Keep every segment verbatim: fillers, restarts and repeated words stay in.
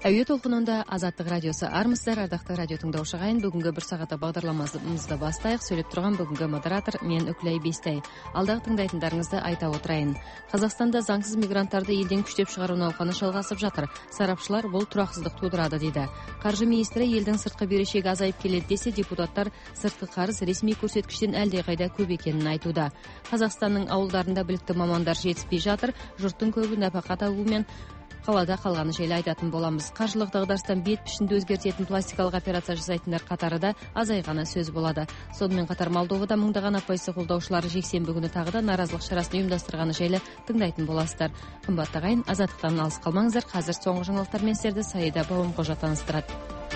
Әуе толқынында Азаттық радиосы армысыздар, ардақты радио тыңдаушы ағайын. Бүгінгі бір сағаты бағдарламамызды бастайық. Сөйлеп тұрған бүгінгі модератор мен Үкілай Бестай. Алдағы тыңдайтындарыңызды айта отырайын. Қазақстанда заңсыз мигранттарды елден күштеп шығару науқаны жалғасып жатыр. Сарапшылар бұл тұрақсыздық тудырады дейді. Қаржы министрі елдің сыртқы берешегі азайып келеді десе, депутаттар сыртқы қарыз ресми көрсеткіштен әлдеқайда көп екенін айтуда. Қазақстанның ауылдарында білікті мамандар жетіспей жатыр. Жұрттың көбі нәпақа табумен қалада қалғаны жайлы айтатын боламыз. Қаржылық дағдарыстан бет пішінді өзгертетін пластикалық операция жасайтындар қатары да азайғаны сөз болады. Сонымен қатар Молдовада мыңдаған оппозиция қолдаушылары жексенбі күні тағы да наразылық шарасын ұйымдастырғаны жайлы тыңдайтын боласыздар. Қымбатты ағайын, Азаттықтан алыс қалмаңыздар. Қазір соңғы жаңалықтармен сіздерді Саида Бауымқожа таныстырады.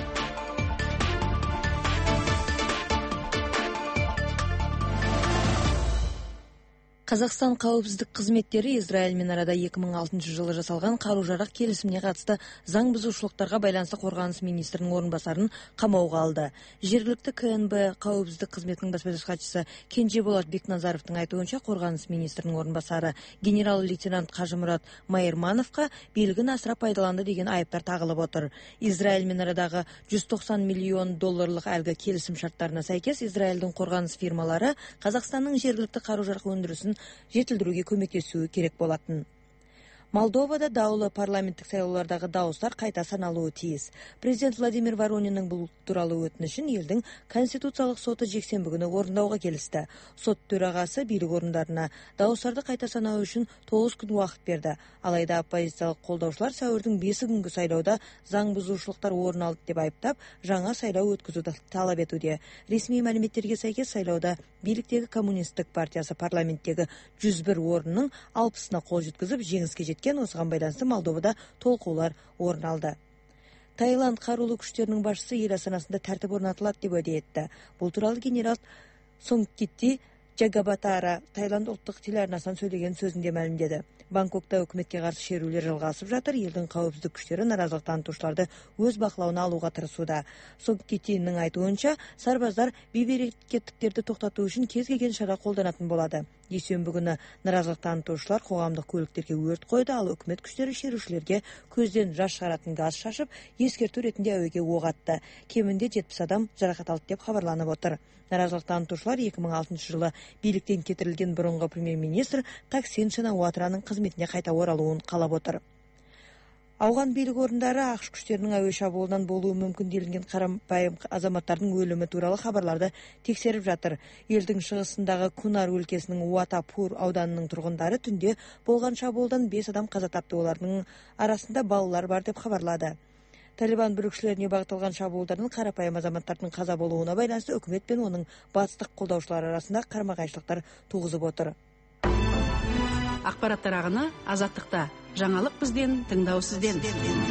Қазақстан қауіпсіздік қызметтері Израильмен арада екі мың алтыншы жылы жасалған қару-жарақ келісіміне қатысты заң бұзушылықтарға байланысты қорғаныс министрінің орынбасарын қамауға алды. Жергілікті ка эн бэ қауіпсіздік қызметінің баспасөз хатшысы Кенжеболат Бекназаровтың айтуынша, қорғаныс министрінің орынбасары генерал-лейтенант Қажымұрат Майырмановқа белгіні асыра пайдаланды деген айыптар тағылып отыр. Израильмен арадағы жүз тоқсан миллион долларлық әлгі келісім шарттарына сәйкес, Израильдің қорғаныс фирмалары Қазақстанның жергілікті қару-жарақ өндірісін жетілдіруге көмектесуі керек болатын. Молдовада даулы парламенттік сайлаулардағы дауыстар қайта саналуы тиіс. Президент Владимир Ворониннің бұл туралы өтінішін елдің Конституциялық соты жексенбі күні орындауға келісті. Сот төрағасы билік орындарына дауыстарды қайта санау үшін тоғыз күн уақыт берді. Алайда оппозициялық қолдаушылар сәуірдің бесі күнгі сайлауда заң бұзушылықтар орын алды деп айыптап, жаңа сайлау өткізуді талап етуде. Ресми мәліметтерге сәйкес, сайлауда биліктегі коммунистік партиясы парламенттегі жүз бір орынның алпысына қол жеткізіп жеңіске жетті. Осыған байланысты Молдовада толқулар орын алды. Таиланд қарулы күштерінің басшысы ел астанасында тәртіп орнатылады деп уәде етті. Бұл туралы генерал Сонгкитти Джагабатара Таиланд ұлттық телеарнасынан сөйлеген сөзінде мәлімдеді. Бангкокта үкіметке қарсы шерулер жалғасып жатыр. Елдің қауіпсіздік күштері наразылық танытушыларды өз бақылауына алуға тырысуда. Сонгкиттинің айтуынша, сарбаздар бейберекеттіктерді тоқтату үшін кез келген шара қолданатын болады. Дүйсенбі күні наразылық танытушылар қоғамдық көліктерге өрт қойды, ал үкімет күштері шерушілерге көзден жас шығаратын газ шашып, ескерту ретінде әуеге оқ атты. Кемінде жетпіс адам жарақат алды деп хабарланып отыр. Наразылық танытушылар екі мың алтыншы жылы биліктен кетірілген бұрынғы премьер-министр Таксин Шинауатраның қызметіне қайта оралуын қалап отыр. Ауған билік орындары ақш күштерінің әуе шабуылынан болуы мүмкін делінген қарапайым азаматтардың өлімі туралы хабарларды тексеріп жатыр. Елдің шығысындағы Кунар өлкесінің Уатапур ауданының тұрғындары түнде болған шабуылдан бес адам қаза тапты, олардың арасында балалар бар деп хабарлады. Талибан бүлікшілеріне бағытталған шабуылдардың қарапайым азаматтардың қаза болуына байланысты үкімет пен оның батыстық қолдаушылар арасында қарама-қайшылықтар туғызып отыр. Ақпараттар ағыны Азаттықта. Жаңалық бізден, тыңдау сізден.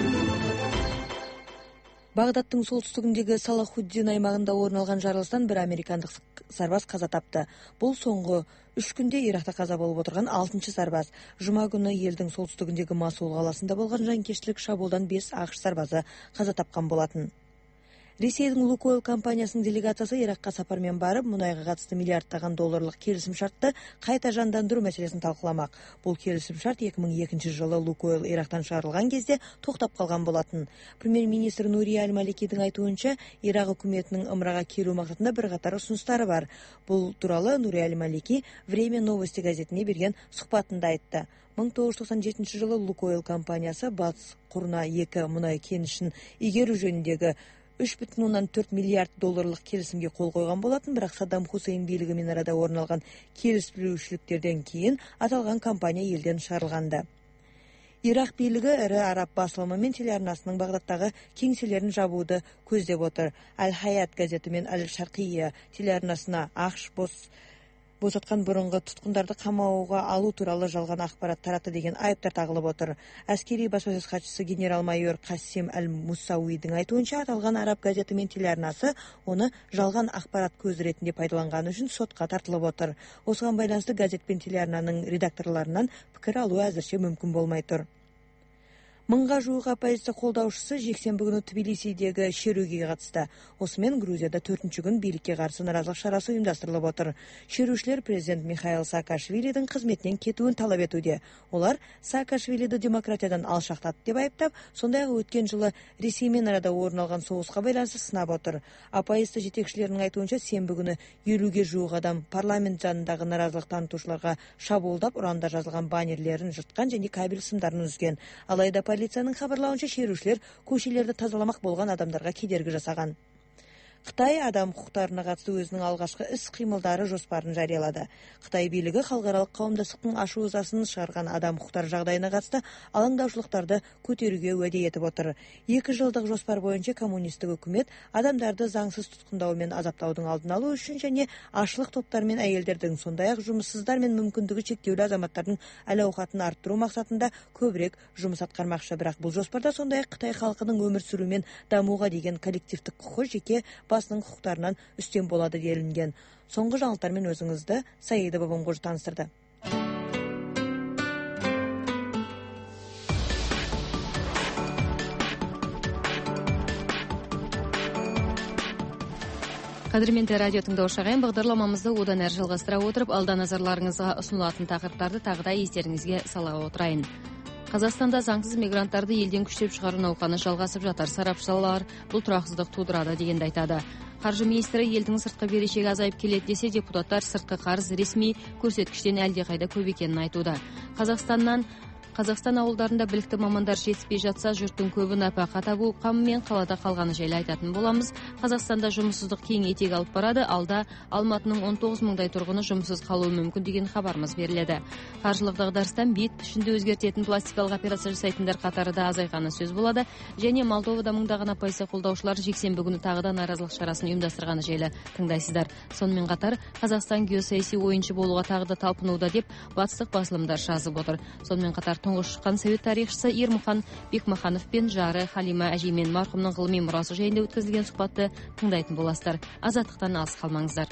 Бағдаттың солтүстігіндегі Салахуддин аймағында орын алған жарылыстан бір американдық сарбаз қаза тапты. Бұл соңғы үш күнде Иракта қаза болып отырған алтыншы сарбаз. Жұма күні елдің солтүстігіндегі Масул қаласында болған жанкештілік шабуылдан бес ақш сарбазы қаза тапқан болатын. Ресейдің Лукойл компаниясының делегациясы Иракқа сапармен барып, мұнайға қатысты миллиардтаған долларлық келісім шартты қайта жандандыру мәселесін талқыламақ. Бұл келісім шарт екі мың екінші жылы Лукойл Ирактан шығарылған кезде тоқтап қалған болатын. Премьер-министр Нури Аль-Маликидің айтуынша, Ирак үкіметінің ымыраға келу мақсатында бірқатар ұсыныстары бар. Бұл туралы Нури Аль-Малики Время новости газетіне берген сұхбатында айтты. мың тоғыз жүз тоқсан жетінші жылы Лукойл компаниясы Батыс Құрна екі мұнай кенішін игеру жөніндегі үш бүтін оннан төрт миллиард долларлық келісімге қол қойған болатын, бірақ Саддам Хусейн билігімен арада орын алған келіспеушіліктерден кейін аталған компания елден шығарылғанды. Ирак билігі ірі араб басылымы мен телеарнасының Бағдаттағы кеңселерін жабуды көздеп отыр. Аль-Хаят газеті мен Аль-Шарқия телеарнасына ақш бос босатқан бұрынғы тұтқындарды қамауға алу туралы жалған ақпарат таратты деген айыптар тағылып отыр. Әскери баспасөз хатшысы генерал-майор Қасим Әл-Мусауидің айтуынша, аталған араб газеті мен телеарнасы оны жалған ақпарат көзі ретінде пайдаланғаны үшін сотқа тартылып отыр. Осыған байланысты газет пен телеарнаның редакторларынан пікір алу әзірше мүмкін болмай тұр. Мыңға жуық оппозиция қолдаушысы жексенбі күні Тбилисидегі шеруге қатысты. Осымен Грузияда төртінші күн билікке қарсы наразылық шарасы ұйымдастырылып отыр. Шерушілер президент Михаил Саакашвилидің қызметінен кетуін талап етуде. Олар Саакашвилиді демократиядан алшақтады деп айыптап, сондай-ақ өткен жылы Ресеймен арада орын алған соғысқа байланысты сынап отыр. Оппозиция жетекшілерінің айтуынша, сенбі күні елуге жуық адам парламент жанындағы наразылық танытушыларға шабуылдап, ұранда жазылған баннерлерін жыртқан және кабель сымдарын үзген. Алайда полицияның хабарлауынша, шерушілер көшелерді тазаламақ болған адамдарға кедергі жасаған. Қытай адам құқықтарына қатысты өзінің алғашқы іс-қимылдары жоспарын жариялады. Қытай билігі халықаралық қауымдастықтың ашу ызасын шығарған адам құқықтары жағдайына қатысты алаңдаушылықтарды көтеруге уәде етіп отыр. Екі жылдық жоспар бойынша коммунистік үкімет адамдарды заңсыз тұтқындау мен азаптаудың алдын алу үшін және ашылық топтар мен әйелдердің, сондай-ақ жұмыссыздар мен мүмкіндігі шектеулі азаматтардың әл-ауқатын арттыру мақсатында көбірек жұмыс атқармақшы. Бірақ бұл жоспарда сондай-ақ Қытай халқының өмір сүру мен дамуға деген коллективтік құқы жеке басының құқықтарынан үстем болады делінген. Соңғы жаңалықтармен өзіңізді Саида Бабамқожа таныстырды. Қадірменді радио тыңдаушы ағайын, бағдарламамызды одан әрі жалғастыра отырып, алда назарларыңызға ұсынылатын тақырыптарды тағы да естеріңізге сала отырайын. Қазақстанда заңсыз мигранттарды елден күштеп шығару науқаны жалғасып жатыр. Сарапшылар бұл тұрақсыздық тудырады дегенді айтады. Қаржы министрі елдің сыртқы берешегі азайып келеді десе, депутаттар сыртқы қарыз ресми көрсеткіштен әлдеқайда көп екенін айтуда. Қазақстаннан Қазақстан ауылдарында білікті мамандар жетіспей жатса, жұрттың көбі нәпақа табу қамымен қалада қалғаны жайлы айтатын боламыз. Қазақстанда жұмыссыздық кең етек алып барады. Алда Алматының он тоғыз мыңдай тұрғыны жұмыссыз қалуы мүмкін деген хабарымыз беріледі. Қаржылық дағдарыстан бет пішінді өзгертетін пластикалық операция жасайтындар қатары да азайғаны сөз болады. Және Молдовада мыңдаған оппозиция қолдаушылар жексенбі күні тағы да наразылық шарасын ұйымдастырғаны жайлы тыңдайсыздар. Сонымен қатар Қазақстан геосаяси ойыншы болуға тағы да талпынуда деп батыстық басылымдар жазып отыр. Сонымен қатар тұңғыш шыққан совет тарихшысы Ермұхан Бекмаханов пен жары Халима әжеймен марқұмның ғылыми мұрасы жайында өткізілген сұхбатты тыңдайтын боласыздар. Азаттықтан алыс қалмаңыздар.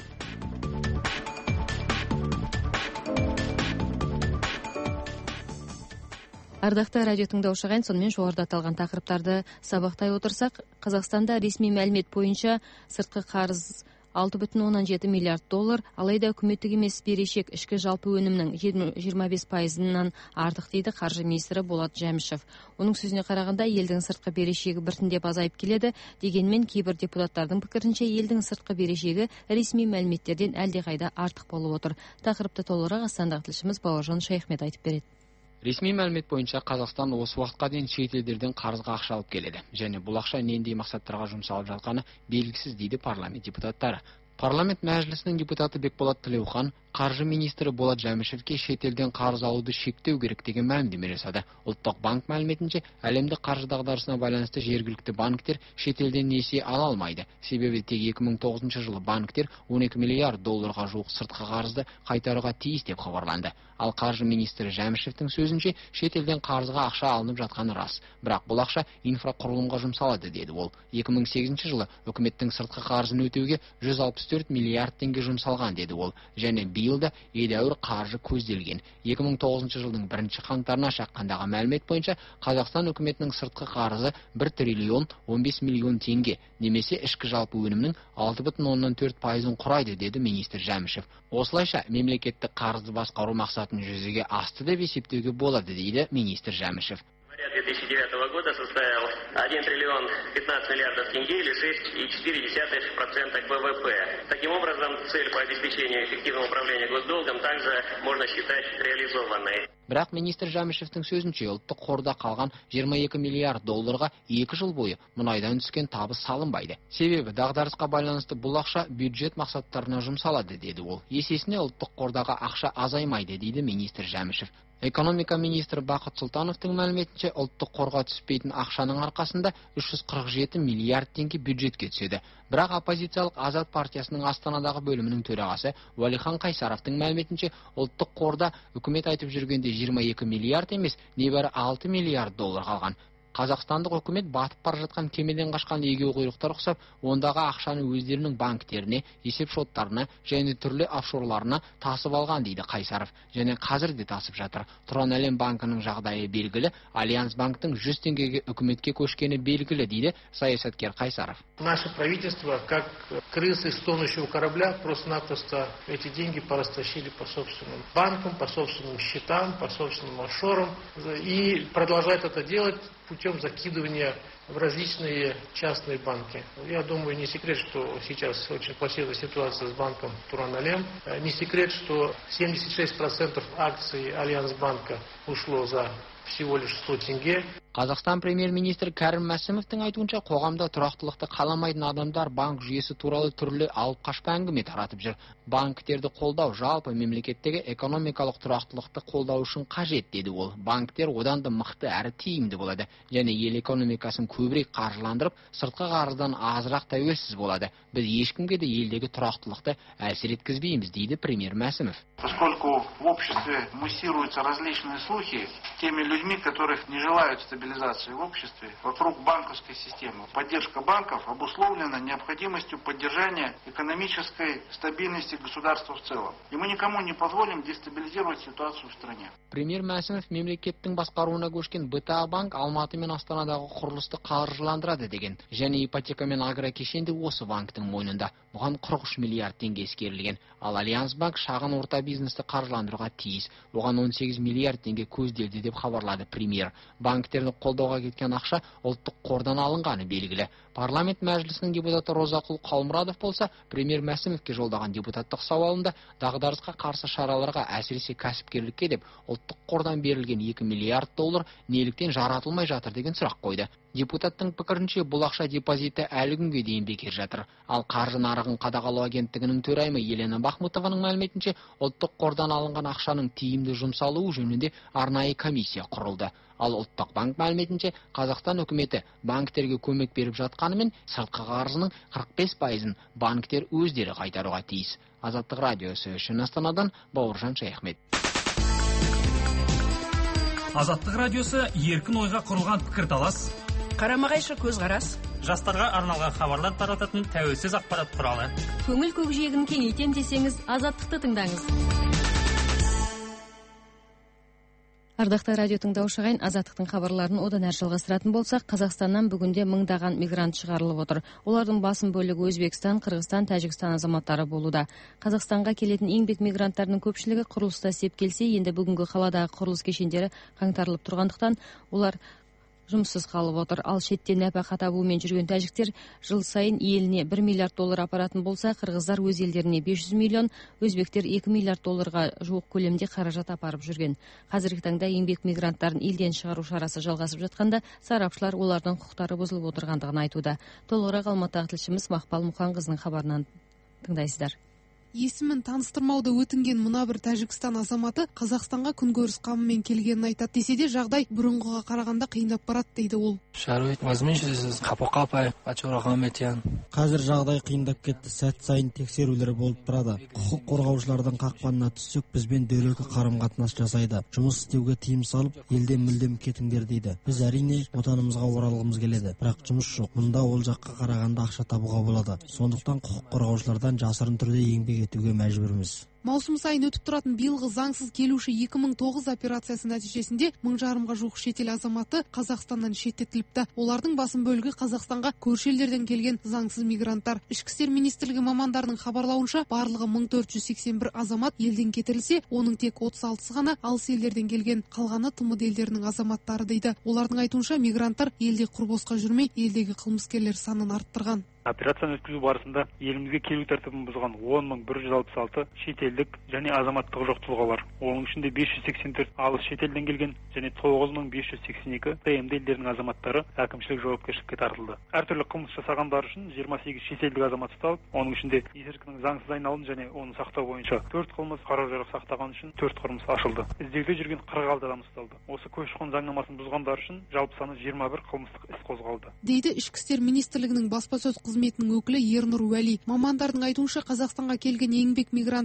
Ардақты радио тыңдаушы ағайын, сонымен жоғарыда аталған тақырыптарды сабақтай отырсақ, Қазақстанда ресми мәлімет бойынша сыртқы қарыз алты бүтін оннан жеті миллиард доллар, алайда үкіметтік емес берешек ішкі жалпы өнімнің жиырма бес пайызынан артық дейді қаржы министрі Болат Жәмішев. Оның сөзіне қарағанда, елдің сыртқы берешегі біртіндеп азайып келеді, дегенмен кейбір депутаттардың пікірінше елдің сыртқы берешегі ресми мәліметтерден әлдеқайда артық болып отыр. Тақырыпты толығырақ астанадағы тілшіміз Бауыржан Шайхмет айтып береді. Ресми мәлімет бойынша Қазақстан осы уақытқа дейін шет елдерден қарызға ақша алып келеді. Және бұл ақша нендей мақсаттарға жұмсалып жатқаны белгісіз дейді парламент депутаттары. Парламент мәжілісінің депутаты Бекболат Тілеухан қаржы министрі Болат Жәмішевке шетелден қарыз алуды шектеу керек деген мәлімдеме жасады. Ұлттық банк мәліметінше, әлемдік қаржы дағдарысына байланысты жергілікті банктер шетелден несие ала алмайды. Себебі тек екі мың тоғызыншы жылы банктер он екі миллиард долларға жуық сыртқы қарызды қайтаруға тиіс деп хабарланды. Ал қаржы министрі Жәмішевтің сөзінше, шетелден қарызға ақша алынып жатқаны рас, бірақ бұл ақша инфрақұрылымға жұмсалады деді ол. екі мың сегізінші жылы үкіметтің сыртқы қарызын өтеуге жүз алпыс төрт миллиард теңге жұмсалған деді ол. Және биылда едәуір қаржы көзделген. екі мың тоғызыншы жылдың бірінші қаңтарына шаққандағы мәлімет бойынша Қазақстан үкіметінің сыртқы қарызы бір триллион он бес миллион теңге, немесе ішкі жалпы өнімнің алты бүтін оннан төрт пайызын құрайды деді министр Жәмішев. Осылайша мемлекеттік қарызды басқару мақсатын жүзеге асты деп есептеуге болады дейді министр Жәмішев. две тысячи девятого года составил один триллион пятнадцать миллиардов тенге или шесть целых четыре десятых процента к вэ вэ пэ. Таким образом, цель по обеспечению эффективного управления госдолгом также можно считать реализованной. Бірақ министр Жәмішевтің сөзінше, ұлттық қорда қалған жиырма екі миллиард долларға екі жыл бойы мұнайдан түскен табыс салынбайды. Себебі дағдарысқа байланысты бұл ақша бюджет мақсаттарына жұмсалады деді ол. Есесіне ұлттық қордағы ақша азаймайды дейді министр Жәмішев. Экономика министрі Бақыт Сұлтановтың мәліметінше, ұлттық қорға түспейтін ақшаның арқасында үш жүз қырық жеті миллиард теңге бюджетке түседі. Бірақ оппозициялық Азат партиясының Астанадағы бөлімінің төрағасы Уәлихан Қайсаровтың мәліметінше, ұлттық қорда үкімет айтып жүргенде жиырма екі миллиард емес, небәрі алты миллиард доллар қалған. Қазақстандық үкімет батып бара жатқан кемеден қашқан егеу құйрықтар ұқсап, ондағы ақшаны өздерінің банктеріне, есеп шоттарына және түрлі офшорларына тасып алған дейді Қайсаров. Және қазір де тасып жатыр. Тұран әлем банкының жағдайы белгілі, Альянс банктың жүз теңгеге үкіметке көшкені белгілі дейді саясаткер Қайсаров. Наше правительство, как крысы с тонущего корабля, просто-напросто эти деньги порастащили по собственным банкам, по собственным счетам, по собственным офшорам и продолжает это делать путем закидывания в различные частные банки. Я думаю, не секрет, что сейчас очень плачевная ситуация с банком Туран-Алем. Не секрет, что семьдесят шесть процентов акций Альянс-банка ушло за всего лишь сто тенге. Қазақстан премьер-министрі Кәрім Мәсімовтің айтуынша, қоғамда тұрақтылықты қаламайтын адамдар банк жүйесі туралы түрлі алып қашпа әңгіме таратып жүр. Банктерді қолдау жалпы мемлекеттегі экономикалық тұрақтылықты қолдау үшін қажет деді ол. Банктер одан да мықты әрі тиімді болады, және ел экономикасын көбірек қаржыландырып, сыртқы қарыздан азырақ тәуелсіз болады. Біз ешкімге де елдегі тұрақтылықты әсер еткізбейміз, дейді премьер Мәсімов. Поскольку в обществе муссируются различные слухи теми людьми, которых не желают стабилизации в обществе вокруг банковской системы. Поддержка банков обусловлена необходимостью поддержания экономической стабильности государства в целом. И мы никому не позволим дестабилизировать ситуацию в стране. Премьер Мәсімов мемлекеттің басқаруына көшкен бэ тэ а банк Алматы мен Астанадағы құрылысты қаржыландырады деген. Және ипотека мен агрокешенде осы банктың мойнында. Бұған қырық үш миллиард теңге ескерілген. Ал Альянс банк шағын орта бизнесті қаржыландыруға тиіс. Оған он сегіз миллиард теңге көзделді деп хабарлады премьер. Банктерді қолдауға кеткен ақша ұлттық қордан алынғаны белгілі. Парламент мәжілісінің депутаты Розақұл Қалмұрадов болса, премьер Мәсімовке жолдаған депутаттық сауалында дағдарысқа қарсы шараларға, әсіресе кәсіпкерлікке деп ұлттық қордан берілген екі миллиард доллар неліктен жаратылмай жатыр деген сұрақ қойды. Депутаттың пікірінше, бұл ақша депозиті әлі күнге дейін бекер жатыр. Ал қаржы нарығын қадағалау агенттігінің төрайымы Елена Бахмутованың мәліметінше, ұлттық қордан алынған ақшаның тиімді жұмсалуы жөнінде арнайы комиссия құрылды. Ал ұлттық банк мәліметінше, Қазақстан үкіметі банктерге көмек беріп жатқанымен, сыртқы қарызының қырық бес пайызын банктер өздері қайтаруға тиіс. Азаттық радиосы үшін Астанадан Бауыржан Шайхмет. Азаттық радиосы еркін ойға құрылған пікірталас, қарама-қайшы көзқарас, жастарға арналған хабарлар тарататын тәуелсіз ақпарат құралы. Көңіл көкжиегін кеңейтем десеңіз, Азаттықты тыңдаңыз. Ардақты радио тыңдаушы ағайын, Азаттықтың хабарларын одан әрі жалғастыратын болсақ, Қазақстаннан бүгінде мыңдаған мигрант шығарылып отыр. Олардың басым бөлігі Өзбекстан, Қырғызстан, Тәжікстан азаматтары болуда. Қазақстанға келетін еңбек мигранттарының көпшілігі құрылыста істеп келсе, енді бүгінгі қаладағы құрылыс кешендері қаңтарылып тұрғандықтан, олар жұмыссыз қалып отыр. Ал шеттен нәпақа табумен жүрген тәжіктер жыл сайын еліне бір миллиард доллар апаратын болса, қырғыздар өз елдеріне бес жүз миллион, өзбектер екі миллиард долларға жуық көлемде қаражат апарып жүрген. Қазіргі таңда еңбек мигранттарын елден шығару шарасы жалғасып жатқанда, сарапшылар олардың құқықтары бұзылып отырғандығын айтуда. Толығырақ Алматыдағы тілшіміз Мақпал Мұханқызының хабарынан тыңдайсыздар. Есімін таныстырмауды өтінген мына бір Тәжікстан азаматы Қазақстанға күнкөріс қамымен келгенін айтады. Десе де жағдай бұрынғыға қарағанда қиындап барады дейді ол. Қазір жағдай қиындап кетті. Сәт сайын тексерулер болып тұрады. Құқық қорғаушылардың қақпанына түссек, бізбен дөрекі қарым-қатынас жасайды. Жұмыс істеуге тыйым салып, елден мүлдем кетіңдер дейді. Біз әрине отанымызға оралғымыз келеді, бірақ жұмыс жоқ. Мұнда ол жаққа қарағанда ақша табуға болады. Сондықтан құқық қорғаушылардан жасырын түрде еңбек етуге мәжбүрміз. Маусым сайын өтіп тұратын биылғы заңсыз келуші екі мың тоғыз операциясы нәтижесінде мың жарымға жуық шетел азаматы Қазақстаннан шеттетіліпті. Олардың басым бөлігі Қазақстанға көрші елдерден келген заңсыз мигранттар. Ішкі істер министрлігі мамандарының хабарлауынша, барлығы мың төрт жүз сексен бір азамат елден кетірілсе, оның тек отыз алтысы ғана алыс елдерден келген, қалғаны тмд елдерінің азаматтары дейді. Олардың айтуынша, мигранттар елде құр босқа жүрмей, елдегі қылмыскерлер санын арттырған. Операцияны өткізу барысында елімізге келу тәртібін бұзған он мың бір жүз алпыс алты шетелдік және азаматтығы жоқ тұлғалар. Оның ішінде бес жүз сексен төрт алыс шетелден келген және тоғыз мың бес жүз сексен екі тмд елдерінің азаматтары әкімшілік жауапкершілікке тартылды. Әртүрлі қылмыс жасағандар үшін жиырма сегіз шетелдік азамат ұсталып, оның ішінде есірткінің заңсыз айналымы және оны сақтау бойынша төрт қылмыс, қару-жарақ сақтаған үшін төрт қылмыс ашылды. Іздеуде жүрген қырық алты адам ұсталды. Осы көші-қон заңнамасын бұзғандар үшін жалпы саны жиырма бір қылмыстық іс қозғалды. Дейді Ішкі істер министрлігінің баспасөз қызметінің өкілі Ернұр Уәли. Мамандардың айтуынша, Қазақстанға келген еңбек мигранттары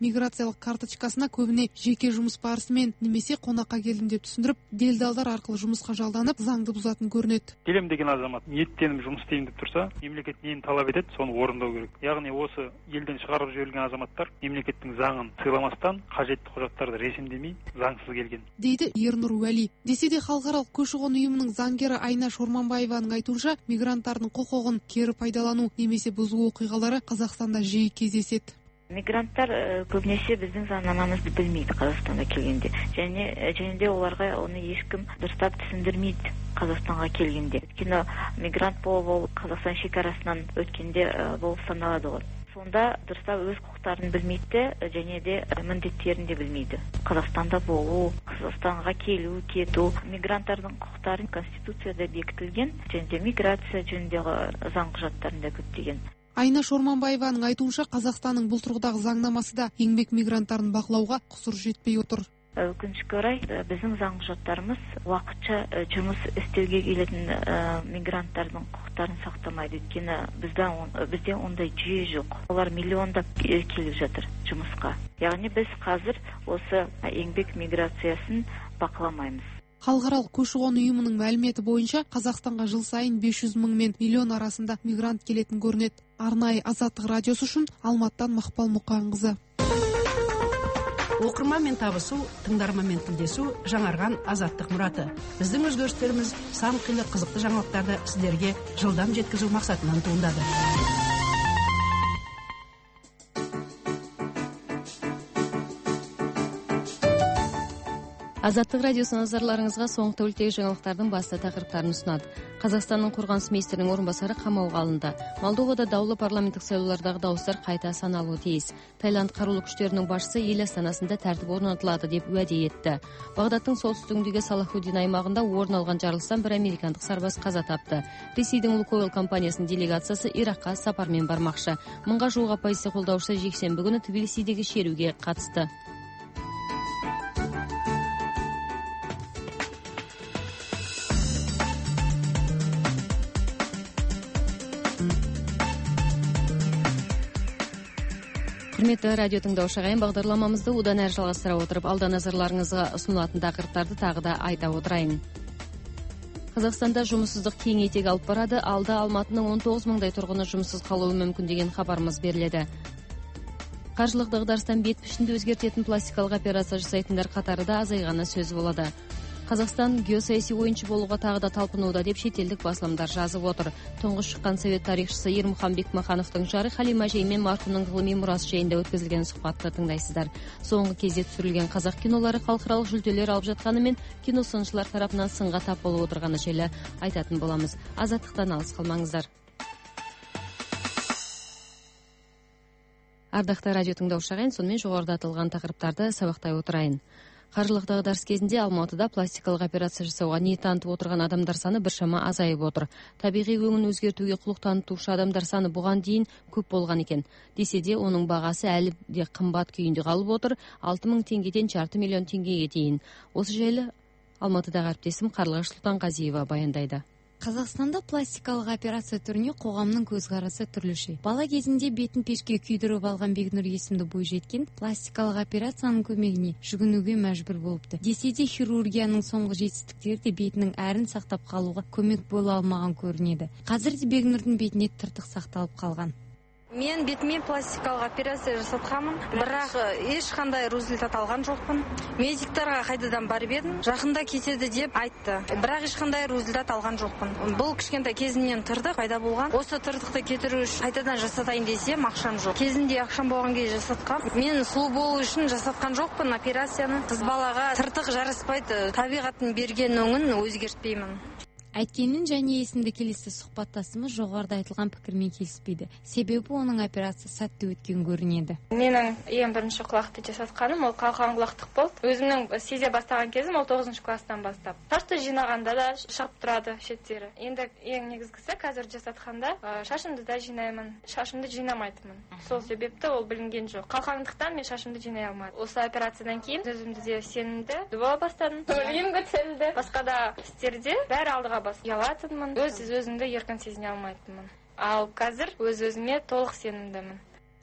миграциялық карточкасына көбіне жеке жұмыс барысымен немесе қонаққа келдім деп түсіндіріп, делдалдар арқылы жұмысқа жалданып, заңды бұзатын көрінеді. Келем деген азамат ниеттеніп жұмыс істейін деп тұрса, мемлекет нені талап етеді, соны орындау керек. Яғни осы елден шығарып жіберілген азаматтар мемлекеттің заңын сыйламастан қажетті құжаттарды ресімдемей заңсыз келген. Дейді Ернұр Уәли. Десе де халықаралық көші-қон ұйымының заңгері Айна Шорманбаеваның айтуынша, мигранттардың құқығын кері пайдалану немесе бұзу оқиғалары Қазақстанда жиі кездеседі. Мигранттар көбінесе біздің заңнамамызды білмейді Қазақстанда келгенде. Және және де оларға оны ешкім дұрыстап түсіндірмейді Қазақстанға келгенде. Өйткені мигрант болып ол Қазақстан шекарасынан өткенде болып саналады ғой. Сонда дұрыстап өз құқықтарын білмейді және де міндеттерін де білмейді. Қазақстанда болу, Қазақстанға келу, кету, мигранттардың құқықтарын Конституцияда бекітілген, және де миграция жөніндегі заң құжаттарында көптеген. Айна Шорманбаеваның айтуынша, Қазақстанның бұл тұрғыдағы заңнамасы да еңбек мигранттарын бақылауға құзыр жетпей отыр. Өкінішке орай, біздің заң құжаттарымыз уақытша жұмыс істеуге келетін мигранттардың құқықтарын сақтамайды. Өйткені бізде ондай жүйе жоқ. Олар миллиондап келіп жатыр жұмысқа. Яғни біз қазір осы еңбек миграциясын бақыламаймыз. Халықаралық көші-қон ұйымының мәліметі бойынша, Қазақстанға жыл сайын бес жүз мың мен миллион арасында мигрант келетін көрінеді. Арнайы Азаттық радиосы үшін Алматтан Мақпал Мұқанқызы. Оқырманмен табысу, тыңдарманмен тілдесу жаңарған Азаттық мұраты. Біздің өзгерістеріміз сан қилы қызықты жаңалықтарды сіздерге жылдам жеткізу мақсатынан туындады. Азаттық радиосы назарларыңызға соңғы тәуліктегі жаңалықтардың басты тақырыптарын ұсынады. Қазақстанның қорғаныс министрінің орынбасары қамауға алынды. Молдовада даулы парламенттік сайлаулардағы дауыстар қайта саналуы тиіс. Таиланд қарулы күштерінің басшысы ел астанасында тәртіп орнатылады деп уәде етті. Бағдаттың солтүстігіндегі Салахуддин аймағында орын алған жарылыстан бір американдық сарбаз қаза тапты. Ресейдің Лукойл компаниясының делегациясы Иракқа сапармен бармақшы. Мыңға жуық оппозиция қолдаушысы жексенбі күні Тбилисидегі шеруге қатысты. Құрметті радио тыңдаушы ағайын, бағдарламамызды одан әрі жалғастыра отырып, алда назарларыңызға ұсынылатын тақырыптарды тағы да айта отырайын. Қазақстанда жұмыссыздық кең етек алып барады. Алда Алматының он тоғыз мыңдай тұрғыны жұмыссыз қалуы мүмкін деген хабарымыз беріледі. Қаржылық дағдарыстан бет пішінді өзгертетін пластикалық операция жасайтындар қатары да азайғаны сөз болады. Қазақстан геосаяси ойыншы болуға тағы да талпынуда деп шетелдік басылымдар жазып отыр. Тұңғыш шыққан совет тарихшысы Ермұхан Бекмахановтың жары Халима Жеймен марқұмның ғылыми мұрасы жайында өткізілген сұхбатты тыңдайсыздар. Соңғы кезде түсірілген қазақ кинолары халықаралық жүлделер алып жатқанымен, киносыншылар тарапынан сынға тап болып отырғаны жайлы айтатын боламыз. Азаттықтан алыс қалмаңыздар. Ардақты радио тыңдаушы ағайын, сонымен жоғарыда аталған тақырыптарды сабақтай отырайын. Қаржылық дағдарыс кезінде Алматыда пластикалық операция жасауға ниет танытып отырған адамдар саны біршама азайып отыр. Табиғи өңін өзгертуге құлық танытушы адамдар саны бұған дейін көп болған екен. Десе де оның бағасы әлі де қымбат күйінде қалып отыр, алты мың теңгеден жарты миллион теңгеге дейін. Осы жайлы Алматыдағы әріптесім Қарлығаш Сұлтанғазиева баяндайды. Қазақстанда пластикалық операция түріне қоғамның көзқарасы түрліше. Бала кезінде бетін пешке күйдіріп алған Бекнұр есімді бойжеткен пластикалық операцияның көмегіне жүгінуге мәжбүр болыпты. Десе де хирургияның соңғы жетістіктері де бетінің әрін сақтап қалуға көмек бола алмаған көрінеді. Қазір де Бекнұрдың бетіне тыртық сақталып қалған. Мен бетіме пластикалық операция жасатқанмын, бірақ ешқандай результат алған жоқпын. Медиктарға қайтадан барып едім, жақында кетеді деп айтты. Бірақ ешқандай результат алған жоқпын. Бұл кішкентай кезімнен тыртық пайда болған. Осы тыртықты кетіру үшін қайтадан жасатайын десем, ақшам жоқ. Кезінде ақшам болған кезде жасатқам. Мен сұлу болу үшін жасатқан жоқпын операцияны. Қыз балаға тыртық жараспайды. Табиғаттың берген өңін өзгертпеймін. Әйткенін және есімді келесі сұхбаттасымыз жоғарыда айтылған пікірмен келіспейді. Себебі оның операция сәтті өткен көрінеді. Менің ең бірінші құлақты жасатқаным ол қалқан құлақтық болды. Өзімнің сезе бастаған кезім ол тоғызыншы класстан бастап. Шашты жинағанда да шығып тұрады шеттері. Енді ең негізгісі қазір жасатқанда шашымды да жинаймын. Шашымды жинамайтынмын. Сол себепті ол білінген жоқ. Қалқандықтан мен шашымды жинай алмадым. Осы операциядан кейін өзімді де сенімді бола бастадым. Көңілім көтерілді. Басқа да істерде бәрі алдыға ұялатынмын, өз өзімді еркін сезіне алмайтынмын. Ал қазір өз өзіме толық сенімдімін.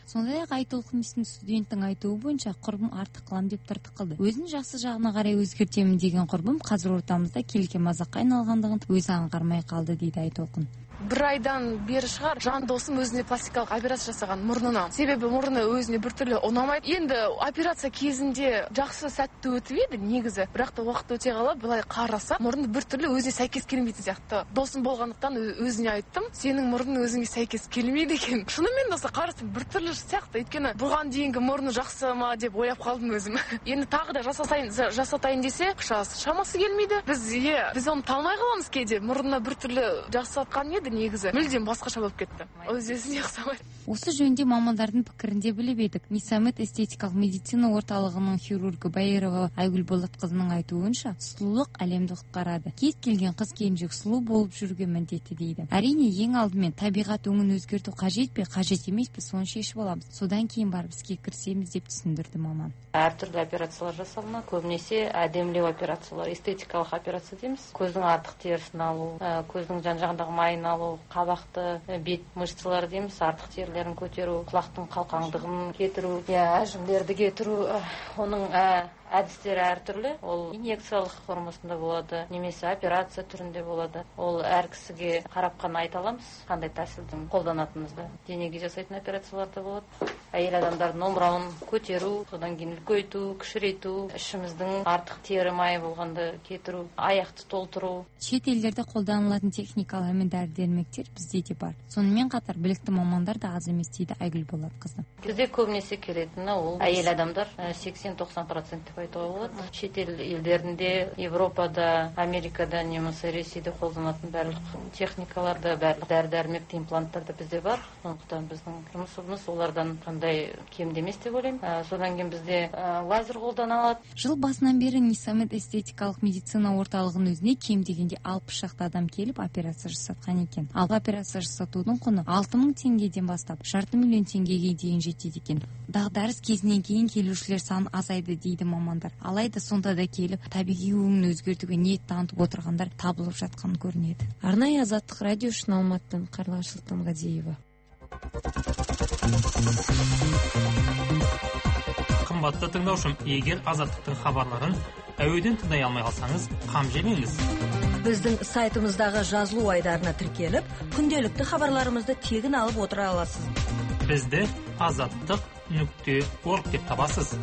Сондай-ақ Айтолқын студенттің айтуы бойынша құрбым артық қылам деп тыртық қылды. Өзін жақсы жағына қарай өзгертемін деген құрбым қазір ортамызда келке мазаққа айналғандығын өзі аңғармай қалды дейді Айтолқын. Бір айдан бері шығар жан досым өзіне пластикалық операция жасаған мұрнына. Себебі мұрны өзіне біртүрлі ұнамайды. Енді операция кезінде жақсы сәтті өтіп еді негізі. Бірақ та уақыт өте қала былай қараса, мұрны біртүрлі өзіне сәйкес келмейтін сияқты. Досым болғандықтан өзіне айттым, сенің мұрның өзіңе сәйкес келмейді екен. Шынымен досы қарасам біртүрлі сияқты. Өйткені бұған дейінгі мұрны жақсы ма деп ойлап қалдым өзім. Енді тағы да жасатайын, жасатайын десе, ақшасы шамасы келмейді. Біз е, біз оны талмай қаламыз кейде. Мұрнына біртүрлі жасатқан еді негізі мүлдем басқаша болып кетті. Өз-өзіне ұқсамайды. Осы жөнінде мамандардың пікірінде біліп едік. Нисамет эстетикалық медицина орталығының хирургы Байырова Айгүл Болатқызының айтуынша, сұлулық әлемді құтқарады. Кез келген қыз келіншек сұлу болып жүруге міндетті дейді. Әрине, ең алдымен табиғат өңін өзгерту қажет пе, қажет емес пе, соны шешіп аламыз. Содан кейін барып іске кірісеміз деп түсіндірді маман. Әртүрлі операциялар жасалына, көбінесе әдемілеу операциялар, эстетикалық операция дейміз. Көздің артық терісін алу, көздің жан-жағындағы майын алу, қабақты, бет мышцалары дейміз, артық терілерін көтеру, құлақтың қалқаңдығын кетіру, әжімдерді кетіру, оның әдістері әртүрлі. Ол инъекциялық формасында болады, немесе операция түрінде болады. Ол әр кісіге қарап қана айта аламыз, қандай тәсілдің қолданатынымызды. Денеге жасайтын операциялар да болады. Әйел адамдардың омырауын көтеру, содан кейін үлкейту, кішірейту, ішіміздің артық тері майы болғанды кетіру, аяқты толтыру. Шет елдерде қолданылатын техникалар мен дәрі-дәрмектер бізде де бар. Сонымен қатар білікті мамандар да аз емес дейді Айгүл Болатқызы. Бізде көбінесе келетіні ол әйел адамдар сексен-тоқсан процент деп айтуға болады. Шет елдерінде, Европада, Америкада, немесе Ресейде қолданатын барлық техникаларда, барлық дәрі-дәрмекті импланттарда бізде бар. Сондықтан біздің жұмысымыз олардан қандай кем демес деп ойлаймын. Содан кейін бізде лазер қолданылады. Жыл басынан бері Нисамет эстетикалық медицина орталығының өзіне кем дегенде алпыс шақты адам келіп операция жасатқан екен. Ал операция жасатудың құны алты мың теңгеден бастап жарты миллион теңгеге дейін жетеді екен. Дағдарыс кезінен кейін келушілер саны азайды дейді мамандар. Алайда сонда да келіп табиғи өңін өзгертуге ниет танытып отырғандар табылып жатқан көрінеді. Арнайы Азаттық радио үшін Алматыдан Қарлығаш Сұлтанғазиева. Қымбатты тыңдаушым, егер Азаттықтың хабарларын әуеден тыңдай алмай қалсаңыз, қам жемеңіз. Біздің сайтымыздағы жазылу айдарына тіркеліп, күнделікті хабарларымызды тегін алып отыра аласыз. Бізді азаттық нүкте орг деп табасыз.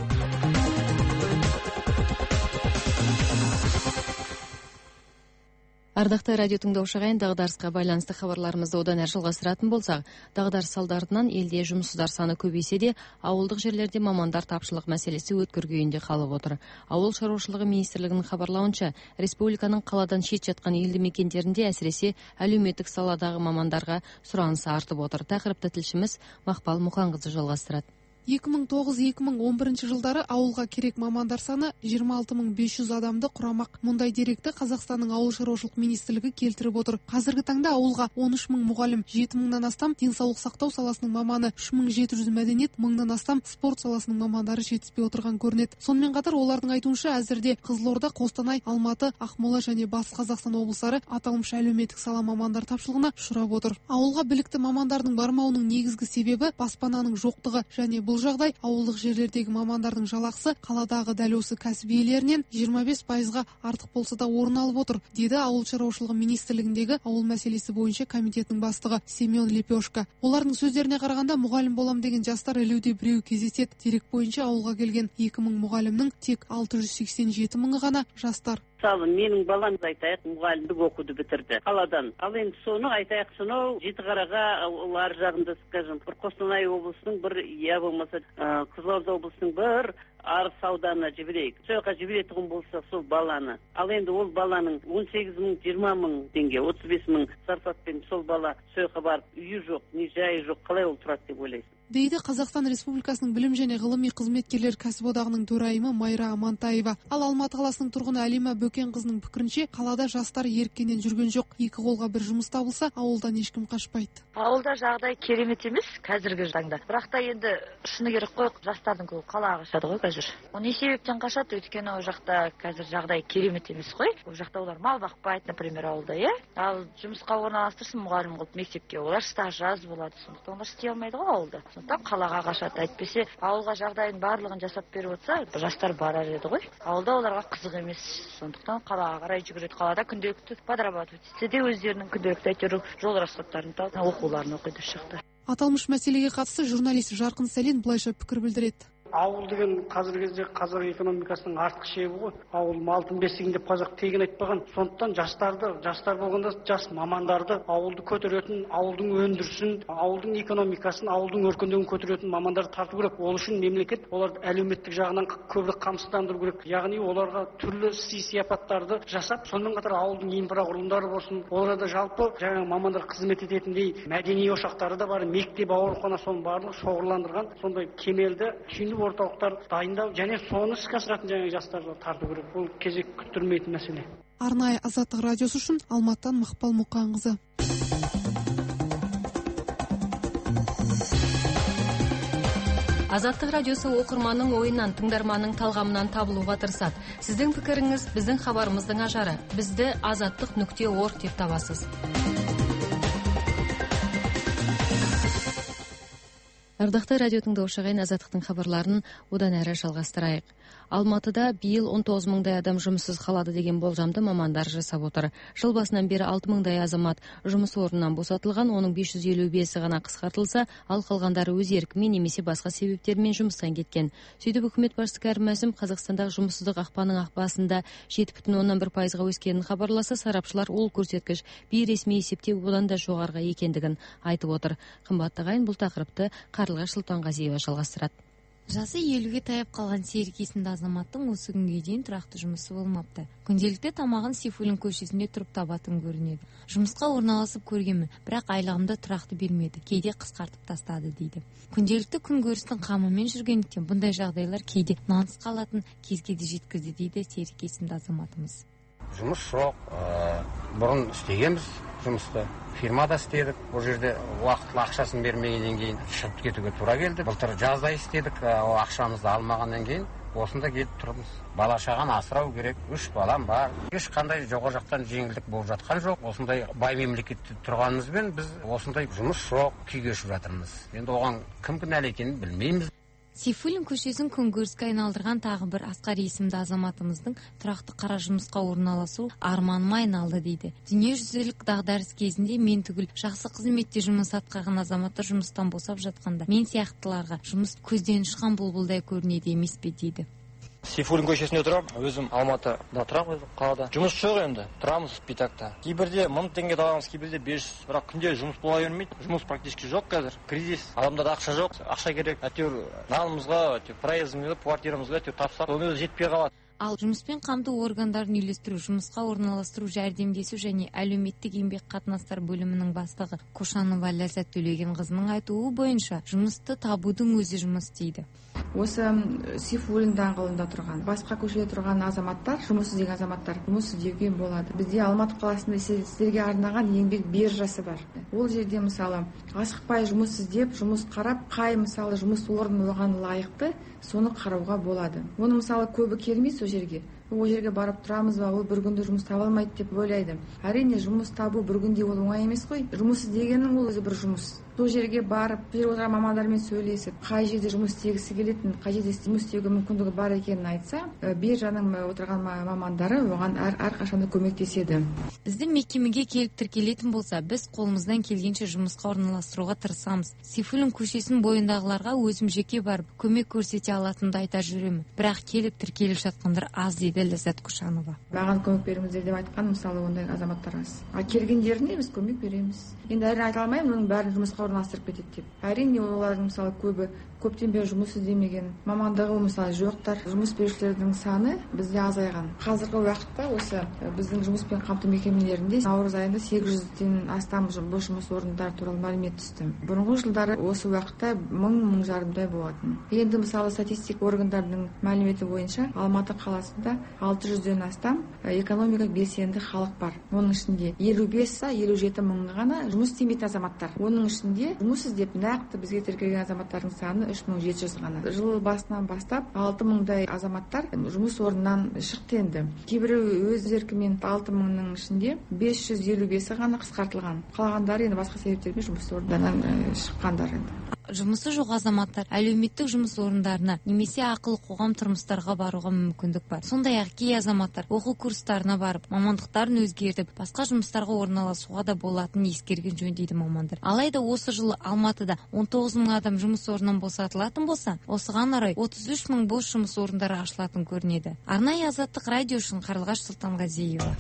Ардақты радио тыңдаушы ағайын, дағдарысқа байланысты хабарларымызды одан әрі жалғастыратын болсақ, дағдарыс салдарынан елде жұмыссыздар саны көбейсе де, ауылдық жерлерде мамандар тапшылық мәселесі өткір күйінде қалып отыр. Ауыл шаруашылығы министрлігінің хабарлауынша, республиканың қаладан шет жатқан елді мекендерінде әсіресе әлеуметтік саладағы мамандарға сұранысы артып отыр. Тақырыпты тілшіміз Мақпал Мұқанқызы жалғастырады. екі мың тоғыз - екі мың он бірінші жылдары ауылға керек мамандар саны жиырма алты мың бес жүз адамды құрамақ. Мұндай деректі Қазақстанның ауыл шаруашылық министрлігі келтіріп отыр. Қазіргі таңда ауылға он үш мың мұғалім, жеті мыңнан астам денсаулық сақтау саласының маманы, үш мың жеті жүз мәдениет, мыңнан астам спорт саласының мамандары жетіспей отырған көрінеді. Сонымен қатар олардың айтуынша әзірде Қызылорда, Қостанай, Алматы, Ақмола және Батыс Қазақстан облыстары аталмыш әлеуметтік сала мамандар тапшылығына ұшырап отыр. Ауылға білікті мамандардың бармауының негізгі себебі баспананың жоқтығы, және бұл жағдай ауылдық жерлердегі мамандардың жалақысы қаладағы дәл осы кәсіп иелерінен жиырма бес пайызға артық болса да орын алып отыр, деді ауыл шаруашылығы министрлігіндегі ауыл мәселесі бойынша комитетінің бастығы Семен Лепешка. Олардың сөздеріне қарағанда, мұғалім болам деген жастар ілуде біреу кездеседі. Дерек бойынша ауылға келген екі мың мұғалімнің тек алты жүз сексен жеті мыңы ғана жастар. Мысалы, менің балам айтайық, мұғалімдік оқуды бітірді қаладан. Ал енді соны айтайық, сонау Жетіқараға, ар жағында, скажем, бір Қостанай облысының бір, я болмаса Қызылорда облысының бір Арыс ауданына жіберейік. Сол жаққа жіберетұғын болса сол баланы. Ал енді ол баланың он сегіз мың, жиырма мың теңге, отыз бес мың зарплатпен сол бала сол жаққа барып, үйі жоқ, не жайы жоқ, қалай ол тұрады деп ойлайсың? Дейді Қазақстан Республикасының білім және ғылыми қызметкерлер кәсіподағының төрайымы Майра Амантаева. Ал Алматы қаласының тұрғыны Әлима Бөкенқызының пікірінше, қалада жастар еріккеннен жүрген жоқ. Екі қолға бір жұмыс табылса, ауылдан ешкім қашпайды. Ауылда жағдай керемет емес қазіргі таңда. Бірақ та енді шыны керек қой, жастардың көбі қалаға қашады ғой қазір. Ол не себептен қашады? Өйткені ол жақта қазір жағдай керемет емес қой. Ол жақта олар мал бақпайды, например, ауылда, иә. Ал жұмысқа орналастырсын мұғалім қылып мектепке, олар стаж жаз болады. Сондықтан олар істей алмайды ғой ауылда. сондықтан қалаға қашады. Әйтпесе ауылға жағдайын барлығын жасап беріп отса, жастар барар еді ғой. Ауылда оларға қызық емес. Сондықтан қалаға қарай жүгіреді. Қалада күнделікті подрабатывать етсе де өздерінің күнделікті әйтеуір жол расходтарын тауып оқуларын оқиды шықты. Аталмыш мәселеге қатысты журналист Жарқын Сәлен былайша пікір білдіреді. Ауыл деген қазіргі кезде қазақ экономикасының артық шебі ғой. Ауыл алтын бесігін деп қазақ тегін айтпаған. Сондықтан жастарды, жастар болғанда жас мамандарды, ауылды көтеретін, ауылдың өндірісін, ауылдың экономикасын, ауылдың өркендеуін көтеретін мамандарды тарту керек. Ол үшін мемлекет оларды әлеуметтік жағынан көбірек қамсыздандыру керек. Яғни оларға түрлі сый-сияпаттарды жасап, сонымен қатар ауылдың инфрақұрылымдары болсын, оларда жалпы жаңа мамандар қызмет ететіндей мәдени ошақтары да бар, мектеп, аурухана, соның барлығы шоғырландырған сондай кемелді түйінді орталықтар дайындау және соны іске асыратын жаңа жастарды тарту керек. Бұл кезек күттірмейтін мәселе. Арнайы Азаттық радиосы үшін Алматыдан Мақпал Мұқанқызы. Азаттық радиосы оқырманның ойынан, тыңдарманның талғамынан табылуға тырысады. Сіздің пікіріңіз біздің хабарымыздың ажары. Бізді азаттық нүкте орг деп табасыз. Ардақты радио тыңдаушы ағайын, Азаттықтың хабарларын одан әрі жалғастырайық. Алматыда биыл он тоғыз мыңдай адам жұмыссыз қалады деген болжамды мамандар жасап отыр. Жыл басынан бері алты мыңдай азамат жұмыс орнынан босатылған, оның бес жүз елу бесі ғана қысқартылса, ал қалғандары өз еркімен немесе басқа себептермен жұмыстан кеткен. Сөйтіп үкімет басшысы Кәрім Мәсімов Қазақстандағы жұмыссыздық ақпанның ақпасында жеті бүтін оннан бір пайызға өскенін хабарласа, сарапшылар ол көрсеткіш бейресми есепте одан да жоғарғы екендігін айтып отыр. Қымбатты ағайын, бұл тақырыпты Қарлығаш Сұлтанғазиева жалғастырады. Жасы елуге таяп қалған Серік есімді азаматтың осы күнге дейін тұрақты жұмысы болмапты. Күнделікті тамағын Сейфуллин көшесінде тұрып табатын көрінеді. Жұмысқа орналасып көргенмін, бірақ айлығымды тұрақты бермеді, кейде қысқартып тастады дейді. Күнделікті күнкөрістің қамымен жүргендіктен бұндай жағдайлар кейде нансыз қалатын кезге де жеткізді дейді Серік есімді азаматымыз. Жұмыс жоқ, бұрын істегенбіз жұмысты, фирмада істедік, бұл жерде уақытылы ақшасын бермегеннен кейін шығып кетуге тура келді. Былтыр жазда істедік, ақшамызды алмағаннан кейін осында келіп тұрмыз. Бала шағаны асырау керек, үш балам бар. Ешқандай жоғары жақтан жеңілдік болып жатқан жоқ. Осындай бай мемлекетте тұрғанымызбен біз осындай жұмыс жоқ күйге ұшып жатырмыз. Енді оған кім кінәлі екенін білмейміз. Сейфуллин көшесін күнкөріске айналдырған тағы бір Асқар есімді азаматымыздың тұрақты қара жұмысқа орналасу арманыма айналды дейді. Дүниежүзілік дағдарыс кезінде мен түгіл жақсы қызметте жұмыс атқарған азаматтар жұмыстан босап жатқанда мен сияқтыларға жұмыс көзден ұшқан бұлбұлдай көрінеді емес пе дейді. Сейфуллин көшесінде тұрамын, өзім Алматыда тұрамын, қалада. Жұмыс жоқ енді, тұрамыз питакта. Кейбірде мың теңге табамыз, кейбірде бес жүз, бірақ күнде жұмыс бола бермейді. Жұмыс практически жоқ қазір. Кризис, адамдарда ақша жоқ, ақша керек. Әйтеуір нанымызға, проездімізге, квартирамызға әйтеуір тапсақ, оны жетпей қалады. Ал жұмыспен қамту органдарын үйлестіру, жұмысқа орналастыру, жәрдемдесу және әлеуметтік еңбек қатынастар бөлімінің бастығы Кошанова Ләззат Төлегенқызының айтуы бойынша жұмысты табудың өзі жұмыс дейді. Осы Сейфуллин даңғылында тұрған, басқа көшеде тұрған азаматтар, жұмыс іздеген азаматтар жұмыс іздеуге болады. Бізде Алматы қаласында сіздерге арнаған еңбек биржасы бар. Ол жерде мысалы асықпай жұмыс іздеп, жұмыс қарап, қай мысалы жұмыс орны оған лайықты, соны қарауға болады. Оны мысалы көбі келмейді сол жерге. Ол жерге барып тұрамыз ба, ол бір күнде жұмыс таба алмайды деп ойлайды. Әрине жұмыс табу бір күнде ол оңай емес қой. Жұмыс іздегеннің ол өзі бір жұмыс. Сол жерге барып, жер отырған мамандармен сөйлесіп, қай жерде жұмыс істегісі келетін, қай жерде жұмыс істеуге мүмкіндігі бар екенін айтса, биржаның отырған мамандары оған әрқашанда көмектеседі. Бізді мекемеге келіп тіркелетін болса, біз қолымыздан келгенше жұмысқа орналастыруға тырысамыз. Сейфуллин көшесінің бойындағыларға өзім жеке барып көмек көрсете алатынды айта жүремін. Бірақ келіп тіркеліп жатқандар аз дейді Ләззат Кошанова. Маған көмек беріңіздер деп айтқан мысалы ондай азаматтар аз. А келгендеріне біз көмек береміз. Енді әрине айта алмаймын, оның бәрін жұмысқа орналастырып кетеді деп. Әрине олардың мысалы көбі көптен бері жұмыс іздемеген, мамандығы мысалы жоқтар, жұмыс берушілердің саны бізде азайған. Қазіргі уақытта осы біздің жұмыспен қамту мекемелерінде наурыз айында сегіз жүзден астам бос жұмыс орындары туралы мәлімет түсті. Бұрынғы жылдары осы уақытта мың мың жарымдай болатын. Енді мысалы статистика органдарының мәліметі бойынша Алматы қаласында алты жүзден астам экономика белсенді халық бар. Оның ішінде елу бес елу жеті мың ғана жұмыс істемейтін азаматтар. Оның ішінде жұмыс іздеп нақты бізге тіркелген азаматтардың саны үш мың жеті жүз ғана. Жыл басынан бастап алты мыңдай азаматтар жұмыс орнынан шықты енді. Кейбірі өз еркімен алты мыңның ішінде бес жүз елу бесі ғана қысқартылған. Қалғандары енді басқа себептермен жұмыс орнынан шыққандар енді. жұмысы жоқ азаматтар әлеуметтік жұмыс орындарына немесе ақылы қоғам тұрмыстарға баруға мүмкіндік бар. Сондай-ақ кей азаматтар оқу курстарына барып, мамандықтарын өзгертіп, басқа жұмыстарға орналасуға да болатынын ескерген жөн дейді мамандар. Алайда осы жылы Алматыда он тоғыз мың адам жұмыс орнынан босатылатын болса, осыған орай отыз үш мың бос жұмыс орындары ашылатын көрінеді. Арнайы Азаттық радио үшін Қарлығаш Сұлтанғазиева.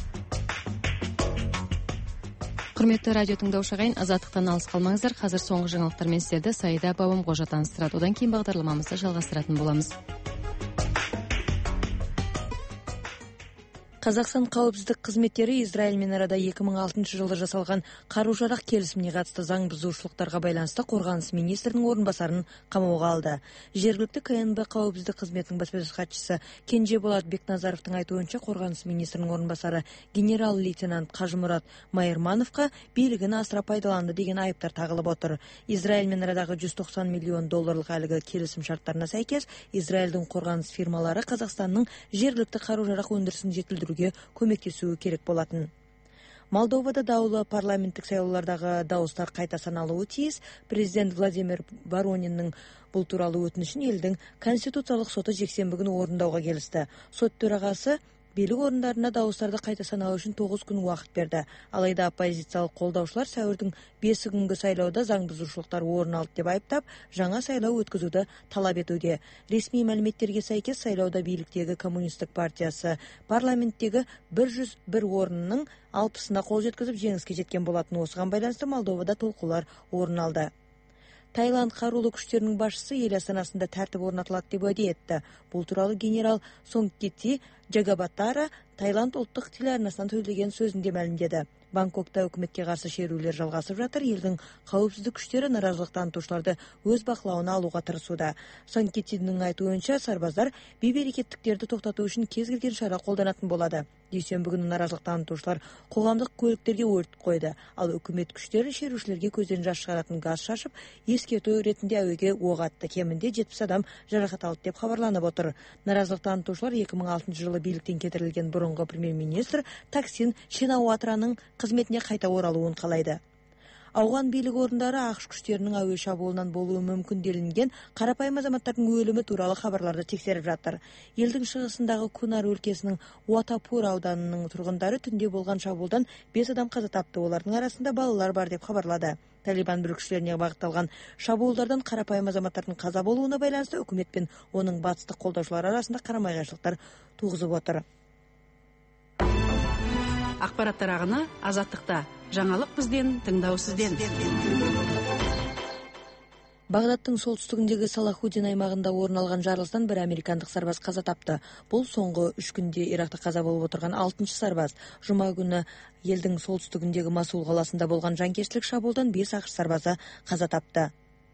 Құрметті радио тыңдаушы ағайын, Азаттықтан алыс қалмаңыздар. Қазір соңғы жаңалықтармен сіздерді Саида Бабамқожа таныстырады. Одан кейін бағдарламамызды жалғастыратын боламыз. Қазақстан қауіпсіздік қызметтері Израильмен арада екі мың алтыншы жылы жасалған қару-жарақ келісіміне қатысты заң бұзушылықтарға байланысты қорғаныс министрінің орынбасарын қамауға алды. Жергілікті КНБ қауіпсіздік қызметінің баспасөз хатшысы Кенжеболат Бекназаровтың айтуынша, қорғаныс министрінің орынбасары генерал-лейтенант Қажымұрат Майырмановқа билігін асыра пайдаланды деген айыптар тағылып отыр. Израильмен арадағы жүз тоқсан миллион долларлық әлгі келісім шарттарына сәйкес, Израильдің қорғаныс фирмалары Қазақстанның жергілікті қару-жарақ өндірісін жетілдіру көмектесуі керек болатын. Молдовада даулы парламенттік сайлаулардағы дауыстар қайта саналуы тиіс. Президент Владимир Ворониннің бұл туралы өтінішін елдің Конституциялық соты жексенбі күні орындауға келісті. Сот төрағасы билік орындарына дауыстарды қайта санау үшін тоғыз күн уақыт берді. Алайда оппозициялық қолдаушылар сәуірдің бесі күнгі сайлауда заң бұзушылықтар орын алды деп айыптап, жаңа сайлау өткізуді талап етуде. Ресми мәліметтерге сәйкес, сайлауда биліктегі коммунистік партиясы парламенттегі бір жүз бір орынның алпысына қол жеткізіп жеңіске жеткен болатын. Осыған байланысты Молдовада толқулар орын алды. Таиланд қарулы күштерінің басшысы ел астанасында тәртіп орнатылады деп уәде етті. Бұл туралы генерал Сонгкетти Джагабатара Таиланд ұлттық телеарнасынан сөйлеген сөзінде мәлімдеді. Бангкокта үкіметке қарсы шерулер жалғасып жатыр. Елдің қауіпсіздік күштері наразылық танытушыларды өз бақылауына алуға тырысуда. Сонгкеттидің айтуынша, сарбаздар бейберекеттіктерді тоқтату үшін кез келген шара қолданатын болады. Дүйсенбі күні наразылық танытушылар қоғамдық көліктерге өрт қойды. Ал үкімет күштері шерушілерге көзден жас шығаратын газ шашып, ескерту ретінде әуеге оқ атты. Кемінде жетпіс адам жарақат алды деп хабарланып отыр. Наразылық танытушылар екі мың алтыншы жылы биліктен кетірілген бұрынғы премьер-министр Таксин Шинауатраның қызметіне қайта оралуын қалайды. Ауған билік орындары ақш күштерінің әуе шабуылынан болуы мүмкін делінген қарапайым азаматтардың өлімі туралы хабарларды тексеріп жатыр. Елдің шығысындағы Кунар өлкесінің Уатапур ауданының тұрғындары түнде болған шабуылдан бес адам қаза тапты. Олардың арасында балалар бар деп хабарлады. Талибан бүлікшілеріне бағытталған шабуылдардан қарапайым азаматтардың қаза болуына байланысты үкімет пен оның батыстық қолдаушылар арасында қарама-қайшылықтар туғызып отыр. Ақпараттар ағыны Азаттықта. Жаңалық бізден, тыңдау сізден. Бағдаттың солтүстігіндегі Салахудин аймағында орын алған жарылыстан бір американдық сарбаз қаза тапты. Бұл соңғы үш күнде Иракта қаза болып отырған алтыншы сарбаз. Жұма күні елдің солтүстігіндегі Масул қаласында болған жанкештілік шабуылдан бес ақш сарбазы қаза тапты.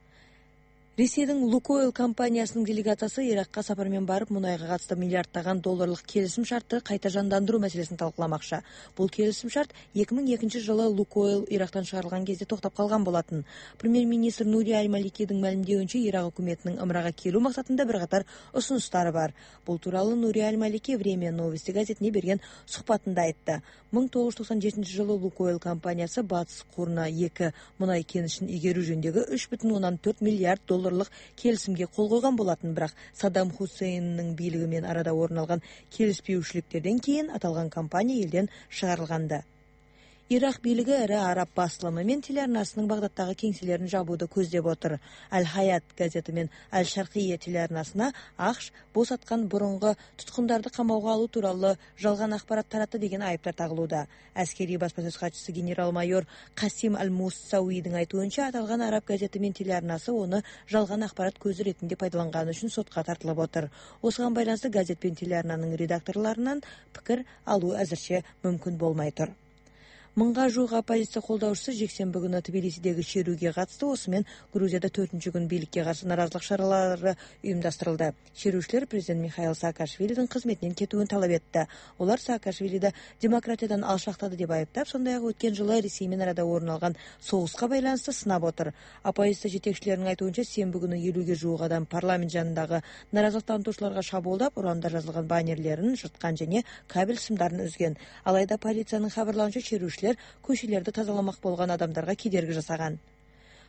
Ресейдің Лукойл компаниясының делегациясы Иракқа сапармен барып, мұнайға қатысты миллиардтаған долларлық келісім шартты қайта жандандыру мәселесін талқыламақшы. Бұл келісім шарт екі мың екінші жылы Лукойл Ирактан шығарылған кезде тоқтап қалған болатын. Премьер-министр Нури Аль-Маликидің мәлімдеуінше, Ирак үкіметінің ымыраға келу мақсатында бірқатар ұсыныстары бар. Бұл туралы Нури Аль-Малики Время новости газетіне берген сұхбатында айтты. мың тоғыз жүз тоқсан жетінші жылы Лукойл компаниясы батыс қорына екі мұнай кенішін игеру жөніндегі үш бүтін оннан төрт миллиард долларлық келісімге қол қойған болатын, бірақ Саддам Хусейннің билігімен арада орын алған келіспеушіліктерден кейін аталған компания елден шығарылғанды. Ирак билігі ірі араб басылымы мен телеарнасының Бағдаттағы кеңселерін жабуды көздеп отыр. Әл-Хаят газеті мен Әл-Шарқия телеарнасына ақш босатқан бұрынғы тұтқындарды қамауға алу туралы жалған ақпарат таратты деген айыптар тағылуда. Әскери баспасөз хатшысы генерал-майор Қасим Аль-Муссауидің айтуынша, аталған араб газеті мен телеарнасы оны жалған ақпарат көзі ретінде пайдаланғаны үшін сотқа тартылып отыр. Осыған байланысты газет пен телеарнаның редакторларынан пікір алу әзірше мүмкін болмай тұр. Мыңға жуық оппозиция қолдаушысы жексенбі күні Тбилисидегі шеруге қатысты. Осымен Грузияда төртінші күн билікке қарсы наразылық шаралары ұйымдастырылды. Шерушілер президент Михаил Саакашвилидің қызметінен кетуін талап етті. Олар Саакашвилиді демократиядан алшақтады деп айыптап, сондай-ақ өткен жылы Ресеймен арада орын алған соғысқа байланысты сынап отыр. Оппозиция жетекшілерінің айтуынша, сенбі күні елуге жуық адам парламент жанындағы наразылық танытушыларға шабуылдап, ұранда жазылған баннерлерін жыртқан және кабель сымдарын үзген. Алайда полицияның хабарлауынша, шерушілер көшелерді тазаламақ болған адамдарға кедергі жасаған.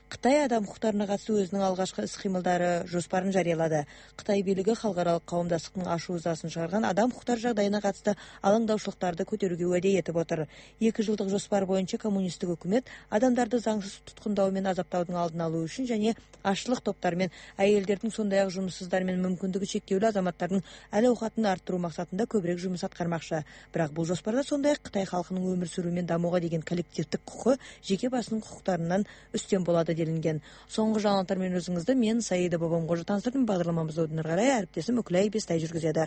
Қытай адам құқықтарына қатысты өзінің алғашқы іс-қимылдары жоспарын жариялады. Қытай билігі халықаралық қауымдастықтың ашу ызасын шығарған адам құқықтары жағдайына қатысты алаңдаушылықтарды көтеруге уәде етіп отыр. Екі жылдық жоспар бойынша коммунистік үкімет адамдарды заңсыз тұтқындау мен азаптаудың алдын алу үшін және азшылық топтар мен әйелдердің, сондай-ақ жұмыссыздар мен мүмкіндігі шектеулі азаматтардың әл-ауқатын арттыру мақсатында көбірек жұмыс атқармақшы. Бірақ бұл жоспарда сондай-ақ Қытай халқының өмір сүру мен дамуға деген коллективтік құқы жеке басының құқықтарынан үстем болады делінген. Соңғы жаңалықтармен өзіңізді мен Саида Бабамқожа таныстырдым. Бағдарламамызды одан әрі қарай әріптесім Үкілай Бестай жүргізеді.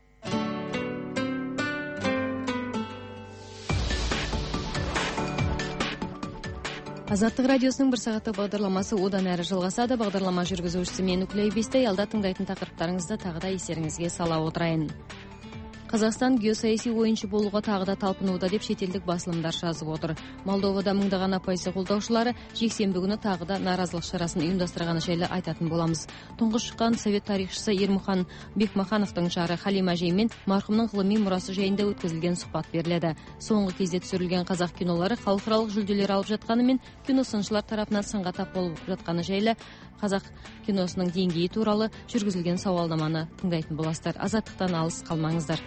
Азаттық радиосының бір сағаттық бағдарламасы одан әрі жалғасады. Бағдарлама жүргізушісі мен Үкілай Бестай. Алда тыңдайтын тақырыптарыңызды тағы да естеріңізге сала отырайын. Қазақстан геосаяси ойыншы болуға тағы да талпынуда деп шетелдік басылымдар жазып отыр. Молдовада мыңдаған оппозиция қолдаушылары жексенбі күні тағы да наразылық шарасын ұйымдастырғаны жайлы айтатын боламыз. Тұңғыш шыққан совет тарихшысы Ермұхан Бекмахановтың жары Халима Жеймен марқұмның ғылыми мұрасы жайында өткізілген сұхбат беріледі. Соңғы кезде түсірілген қазақ кинолары халықаралық жүлделер алып жатқанымен киносыншылар тарапынан сынға тап болып жатқаны жайлы қазақ киносының деңгейі туралы жүргізілген сауалнаманы тыңдайтын боласыздар. Азаттықтан алыс қалмаңыздар.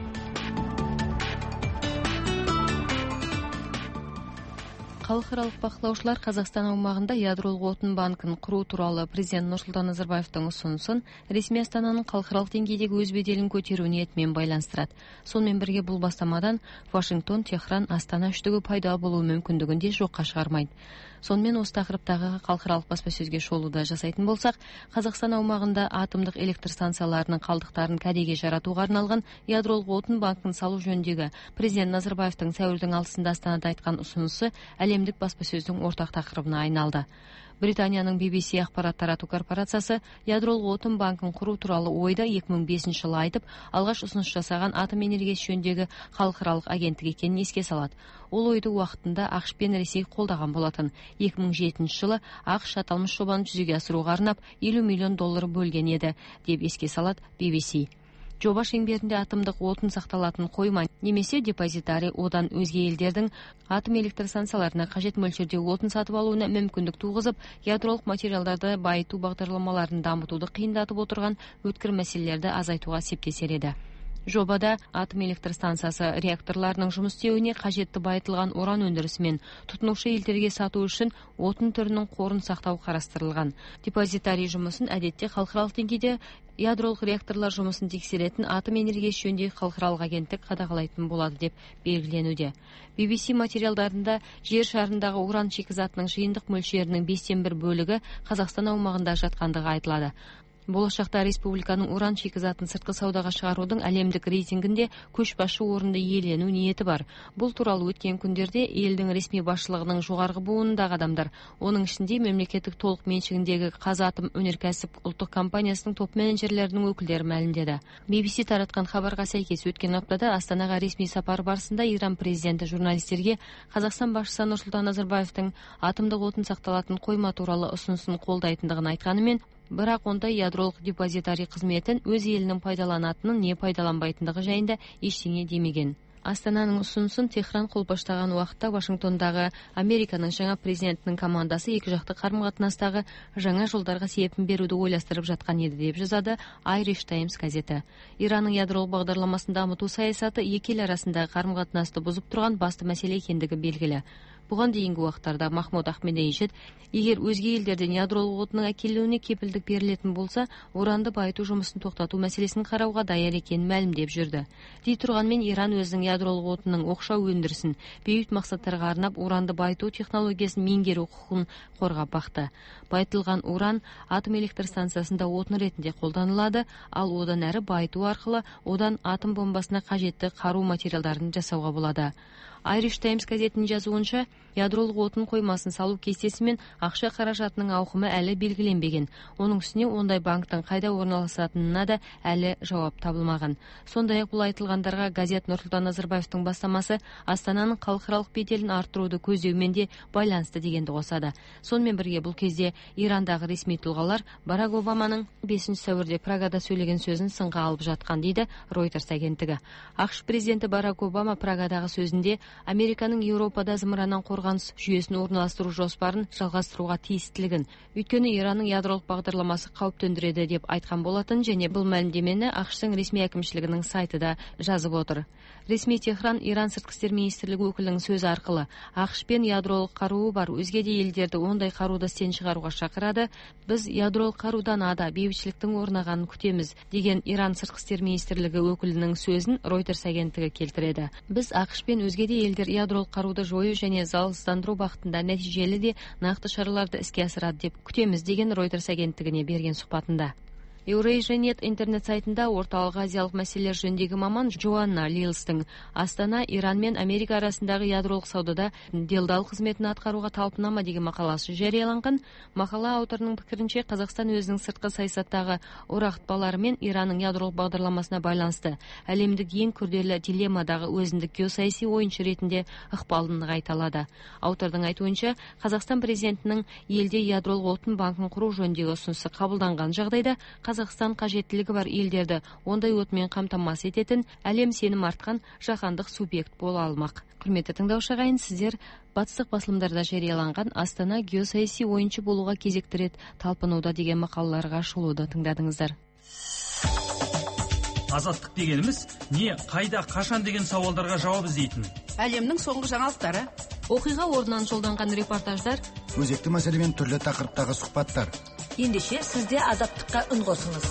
Халықаралық бақылаушылар Қазақстан аумағында ядролық отын банкін құру туралы президент Нұрсұлтан Назарбаевтың ұсынысын ресми Астананың халықаралық деңгейдегі өз беделін көтеру ниетімен байланыстырады. Сонымен бірге бұл бастамадан Вашингтон, Техран, Астана үштігі пайда болуы мүмкіндігін де жоққа шығармайды. Сонымен осы тақырыптағы халықаралық баспасөзге шолуда жасайтын болсақ, Қазақстан аумағында атомдық электр станцияларының қалдықтарын кәдеге жаратуға арналған ядролық отын банкін салу жөніндегі президент Назарбаевтың сәуірдің алтысында Астанада айтқан ұсынысы әлемдік баспасөздің ортақ тақырыбына айналды. Британияның би би си ақпарат тарату корпорациясы ядролық отын банкін құру туралы ойда екі мың бесінші жылы айтып, алғаш ұсыныс жасаған атом энергиясы жөніндегі халықаралық агенттік екенін еске салады. Ол ойды уақытында ақш пен Ресей қолдаған болатын. екі мың жетінші жылы ақш аталмыш жобаны жүзеге асыруға арнап елу миллион доллар бөлген еді, деп еске салады би би си. Жоба шеңберінде атомдық отын сақталатын қойма немесе депозитарий одан өзге елдердің атом электр станцияларына қажет мөлшерде отын сатып алуына мүмкіндік туғызып, ядролық материалдарды байыту бағдарламаларын дамытуды қиындатып отырған өткір мәселелерді азайтуға септесер еді. Жобада атом электр станциясы реакторларының жұмыс істеуіне қажетті байытылған уран өндірісі мен тұтынушы елдерге сату үшін отын түрінің қорын сақтау қарастырылған. Депозитарий жұмысын әдетте халықаралық деңгейде ядролық реакторлар жұмысын тексеретін атом энергиясы жөніндегі халықаралық агенттік қадағалайтын болады деп белгіленуде. би би си материалдарында жер шарындағы уран шикізатының жиынтық мөлшерінің бестен бір бөлігі Қазақстан аумағында жатқандығы айтылады. Болашақта республиканың уран шикізатын сыртқы саудаға шығарудың әлемдік рейтингінде көшбасшы орынды иелену ниеті бар. Бұл туралы өткен күндерде елдің ресми басшылығының жоғарғы буынындағы адамдар, оның ішінде мемлекеттік толық меншігіндегі Қазатом өнеркәсіп ұлттық компаниясының топ менеджерлерінің өкілдері мәлімдеді. би би си таратқан хабарға сәйкес өткен аптада Астанаға ресми сапар барысында Иран президенті журналистерге Қазақстан басшысы Нұрсұлтан Назарбаевтың атомдық отын сақталатын қойма туралы ұсынысын қолдайтындығын айтқанымен, бірақ онда ядролық депозитарий қызметін өз елінің пайдаланатынын не пайдаланбайтындығы жайында ештеңе демеген. Астананың ұсынысын Техран қолпаштаған уақытта Вашингтондағы Американың жаңа президентінің командасы екі жақты қарым-қатынастағы жаңа жолдарға серпін беруді ойластырып жатқан еді деп жазады Irish Times газеті. Иранның ядролық бағдарламасын дамыту саясаты екі ел арасындағы қарым-қатынасты бұзып тұрған басты мәселе екендігі белгілі. Бұған дейінгі уақыттарда Махмуд Ахмедейшет, егер өзге елдерден ядролық отынның әкелуіне кепілдік берілетін болса, уранды байыту жұмысын тоқтату мәселесін қарауға даяр екенін мәлімдеп жүрді. Дей тұрғанмен Иран өзінің ядролық отынның оқшау өндірісін бейбіт мақсаттарға арнап уранды байыту технологиясын меңгеру құқығын қорғап бақты. Байытылған уран атом электр станциясында отын ретінде қолданылады, ал одан әрі байыту арқылы одан атом бомбасына қажетті қару материалдарын жасауға болады. Irish Times газетінің жазуынша, ядролық отын қоймасын салу кестесі мен ақша қаражатының ауқымы әлі белгіленбеген. Оның үстіне ондай банктың қайда орналасатынына да әлі жауап табылмаған. Сондай-ақ бұл айтылғандарға газет Нұрсұлтан Назарбаевтың бастамасы Астананың халықаралық беделін арттыруды көздеумен де байланысты дегенді қосады. Сонымен бірге бұл кезде Ирандағы ресми тұлғалар Барак Обаманың бесінші сәуірде Прагада сөйлеген сөзін сынға алып жатқан дейді Reuters агенттігі. ақш президенті Барак Обама Прагадағы сөзінде Американың Еуропада зымыраннан қорғаныс жүйесін орналастыру жоспарын жалғастыруға тиістілігін, өйткені Иранның ядролық бағдарламасы қауіп төндіреді деп айтқан болатын, және бұл мәлімдемені ақш-тың ресми әкімшілігінің сайты да жазып отыр. Ресми Техран Иран сыртқы істер министрлігі өкілінің сөзі арқылы ақш пен ядролық қаруы бар өзге де елдерді ондай қаруды істен шығаруға шақырады. Біз ядролық қарудан ада бейбітшіліктің орнағанын күтеміз деген Иран сыртқы істер министрлігі өкілінің сөзін Reuters агенттігі келтіреді. Біз ақш пен өзге де елдер ядролық қаруды жою және залалсыздандыру бағытында нәтижелі де нақты шараларды іске асырады деп күтеміз деген Reuters агенттігіне берген сұхбатында. Eurasia.net интернет сайтында орталық азиялық мәселелер жөніндегі маман Джоанна Лилстың Астана, Иран мен Америка арасындағы ядролық саудада делдал қызметін атқаруға талпынама деген мақаласы жарияланған. Мақала авторының пікірінше, Қазақстан өзінің сыртқы саясаттағы орағытпалары мен Иранның ядролық бағдарламасына байланысты әлемдік ең күрделі дилеммадағы өзіндік геосаяси ойыншы ретінде ықпалын нығайта. Автордың айтуынша, Қазақстан президентінің елде ядролық отын банкін құру жөніндегі ұсынысы қабылданған жағдайда Қазақстан қажеттілігі бар елдерді ондай отынмен қамтамасыз ететін әлем сенім артқан жаһандық субъект бола алмақ. Құрметті тыңдаушы ағайын, сіздер батыстық басылымдарда жарияланған Астана геосаяси ойыншы болуға кезекті рет талпынуда деген мақалаларға шолуды тыңдадыңыздар. Азаттық дегеніміз не, қайда, қашан деген сауалдарға жауап іздейтін. Әлемнің соңғы жаңалықтары, оқиға орнынан жолданған репортаждар, өзекті мәселемен түрлі тақырыптағы сұхбаттар. Ендеше сізде азаттыққа үн қосыңыз.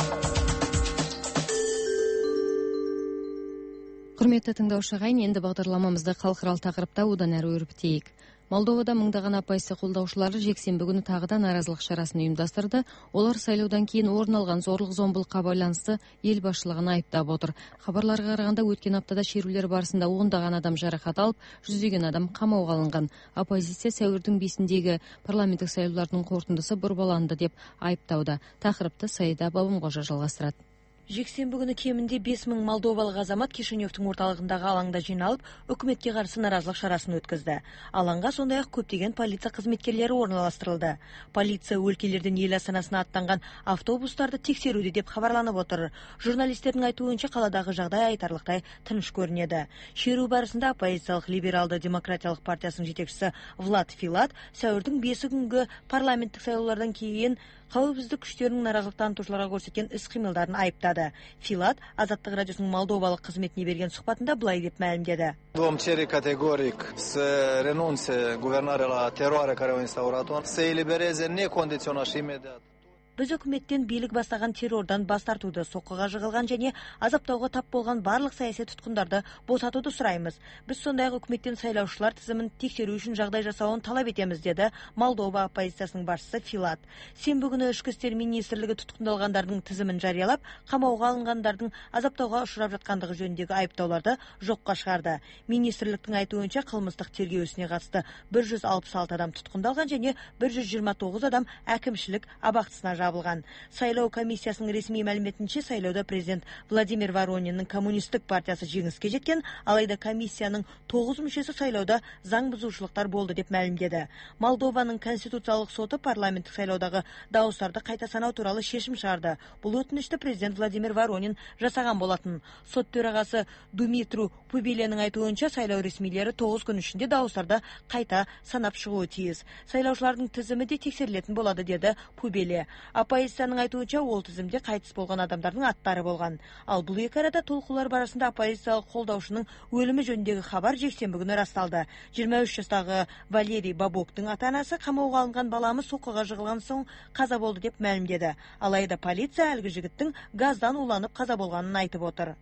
Құрметті тыңдаушы ағайын, енді бағдарламамызды халықаралық тақырыпта одан әрі өрбітейік. Молдовада мыңдаған оппозиция қолдаушылары жексенбі күні тағы да наразылық шарасын ұйымдастырды. Олар сайлаудан кейін орын алған зорлық-зомбылыққа байланысты ел басшылығын айыптап отыр. Хабарларға қарағанда өткен аптада шерулер барысында ондаған адам жарақат алып, жүздеген адам қамауға алынған. Оппозиция сәуірдің бесіндегі парламенттік сайлаулардың қорытындысы бұрмаланды деп айыптауда. Тақырыпты Саида Бабымқожа жалғастырады. Жексенбі күні кемінде бес мың молдовалық азамат Кишиневтің орталығындағы алаңда жиналып, үкіметке қарсы наразылық шарасын өткізді. Алаңға сондай-ақ көптеген полиция қызметкерлері орналастырылды. Полиция өлкелерден ел астанасына аттанған автобустарды тексеруде деп хабарланып отыр. Журналистердің айтуынша, қаладағы жағдай айтарлықтай тыныш көрінеді. Шеру барысында оппозициялық либералды демократиялық партиясының жетекшісі Влад Филат сәуірдің бесі күнгі парламенттік сайлаулардан кейін қауіпсіздік күштерінің наразылық танытушыларға көрсеткен іс-қимылдарын айыптады. Филат Азаттық радиосының молдовалық қызметіне берген сұхбатында былай деп мәлімдеді. Vom cere categoric să renunțe guvernarea la teroarea care au instaurat-o, să elibereze necondiționat și imediat. Біз үкіметтен билік бастаған террордан бас тартуды, соққыға жығылған және азаптауға тап болған барлық саяси тұтқындарды босатуды сұраймыз. Біз сондай-ақ үкіметтен сайлаушылар тізімін тексеру үшін жағдай жасауын талап етеміз, деді Молдова оппозициясының басшысы Филат. Сенбі күні ішкі істер министрлігі тұтқындалғандардың тізімін жариялап, қамауға алынғандардың азаптауға ұшырап жатқандығы жөніндегі айыптауларды жоққа шығарды. Министрліктің айтуынша, қылмыстық тергеу ісіне қатысты бір жүз алпыс алты адам тұтқындалған және бір жүз жиырма тоғыз адам әкімшілік абақтысына жабылған. Сайлау комиссиясының ресми мәліметінше, сайлауда президент Владимир Ворониннің коммунистік партиясы жеңіске жеткен, алайда комиссияның тоғыз мүшесі сайлауда заң бұзушылықтар болды деп мәлімдеді. Молдованың конституциялық соты парламенттік сайлаудағы дауыстарды қайта санау туралы шешім шығарды. Бұл өтінішті президент Владимир Воронин жасаған болатын. Сот төрағасы Думитру Пубеленің айтуынша, сайлау ресмилері тоғыз күн ішінде дауыстарды қайта санап шығуы тиіс. Сайлаушылардың тізімі де тексерілетін болады, деді Пубеле. Оппозицияның айтуынша, ол тізімде қайтыс болған адамдардың аттары болған. Ал бұл екі арада толқулар барысында оппозициялық қолдаушының өлімі жөніндегі хабар жексенбі күні расталды. жиырма үш жастағы Валерий Бабоктың ата-анасы қамауға алынған баламыз соққыға жығылған соң қаза болды деп мәлімдеді. Алайда полиция әлгі жігіттің газдан уланып қаза болғанын айтып отыр.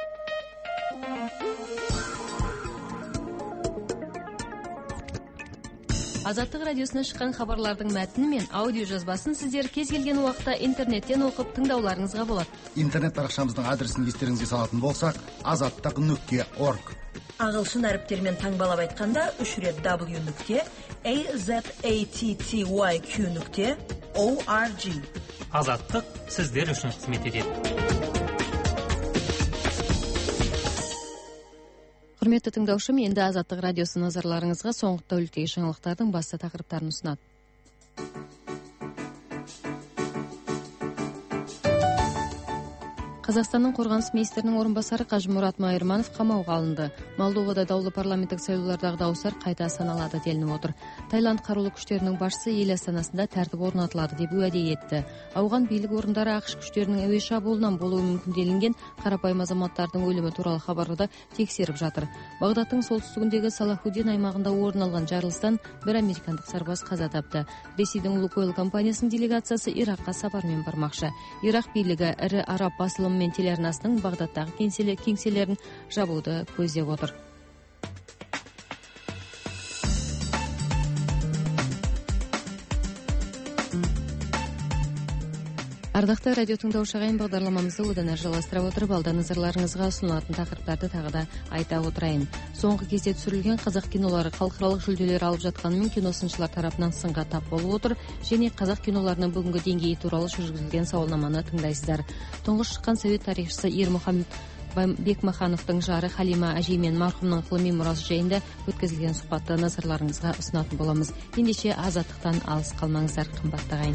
Азаттық радиосына шыққан хабарлардың мәтіні мен аудио жазбасын сіздер кез келген уақытта интернеттен оқып тыңдауларыңызға болады. Интернет парақшамыздың адресін естеріңізге салатын болсақ, азаттық нүкте орг. Ағылшын әріптермен таңбалап айтқанда үш рет w нүкте azatty нүкте org. Азаттық сіздер үшін қызмет етеді. Құрметті тыңдаушым, енді Азаттық радиосы назарларыңызға соңғы тәуліктегі жаңалықтардың басты тақырыптарын ұсынады. Қазақстанның қорғаныс министрінің орынбасары Қажымұрат Майырманов қамауға алынды. Молдовада даулы парламенттік сайлаулардағы дауыстар қайта саналады делініп отыр. Таиланд қарулы күштерінің басшысы ел астанасында тәртіп орнатылады деп уәде етті. Ауған билік орындары ақш күштерінің әуе шабуылынан болуы мүмкін делінген қарапайым азаматтардың өлімі туралы хабарды тексеріп жатыр. Бағдаттың солтүстігіндегі Салахуддин аймағында орын алған жарылыстан бір американдық сарбаз қаза тапты. Ресейдің Лукойл компаниясының делегациясы Иракқа сапармен бармақшы. Ирақ билігі ірі араб басылымы мен телеарнасының Бағдаттағы кеңселерін жабуды көздеп отыр. Ардақты радио тыңдаушы ағайын, бағдарламамызды одан әрі жалғастыра отырып, алда назарларыңызға ұсынылатын тақырыптарды тағы да айта отырайын. Соңғы кезде түсірілген қазақ кинолары халықаралық жүлделер алып жатқанымен киносыншылар тарапынан сынға тап болып отыр, және қазақ киноларының бүгінгі деңгейі туралы жүргізілген сауалнаманы тыңдайсыздар. Тұңғыш шыққан совет тарихшысы Ермұхамед Бекмахановтың жары Халима әжей мен марқұмның ғылыми мұрасы жайында өткізілген сұхбатты назарларыңызға ұсынатын боламыз. Ендеше азаттықтан алыс қалмаңыздар, қымбатты ағайын.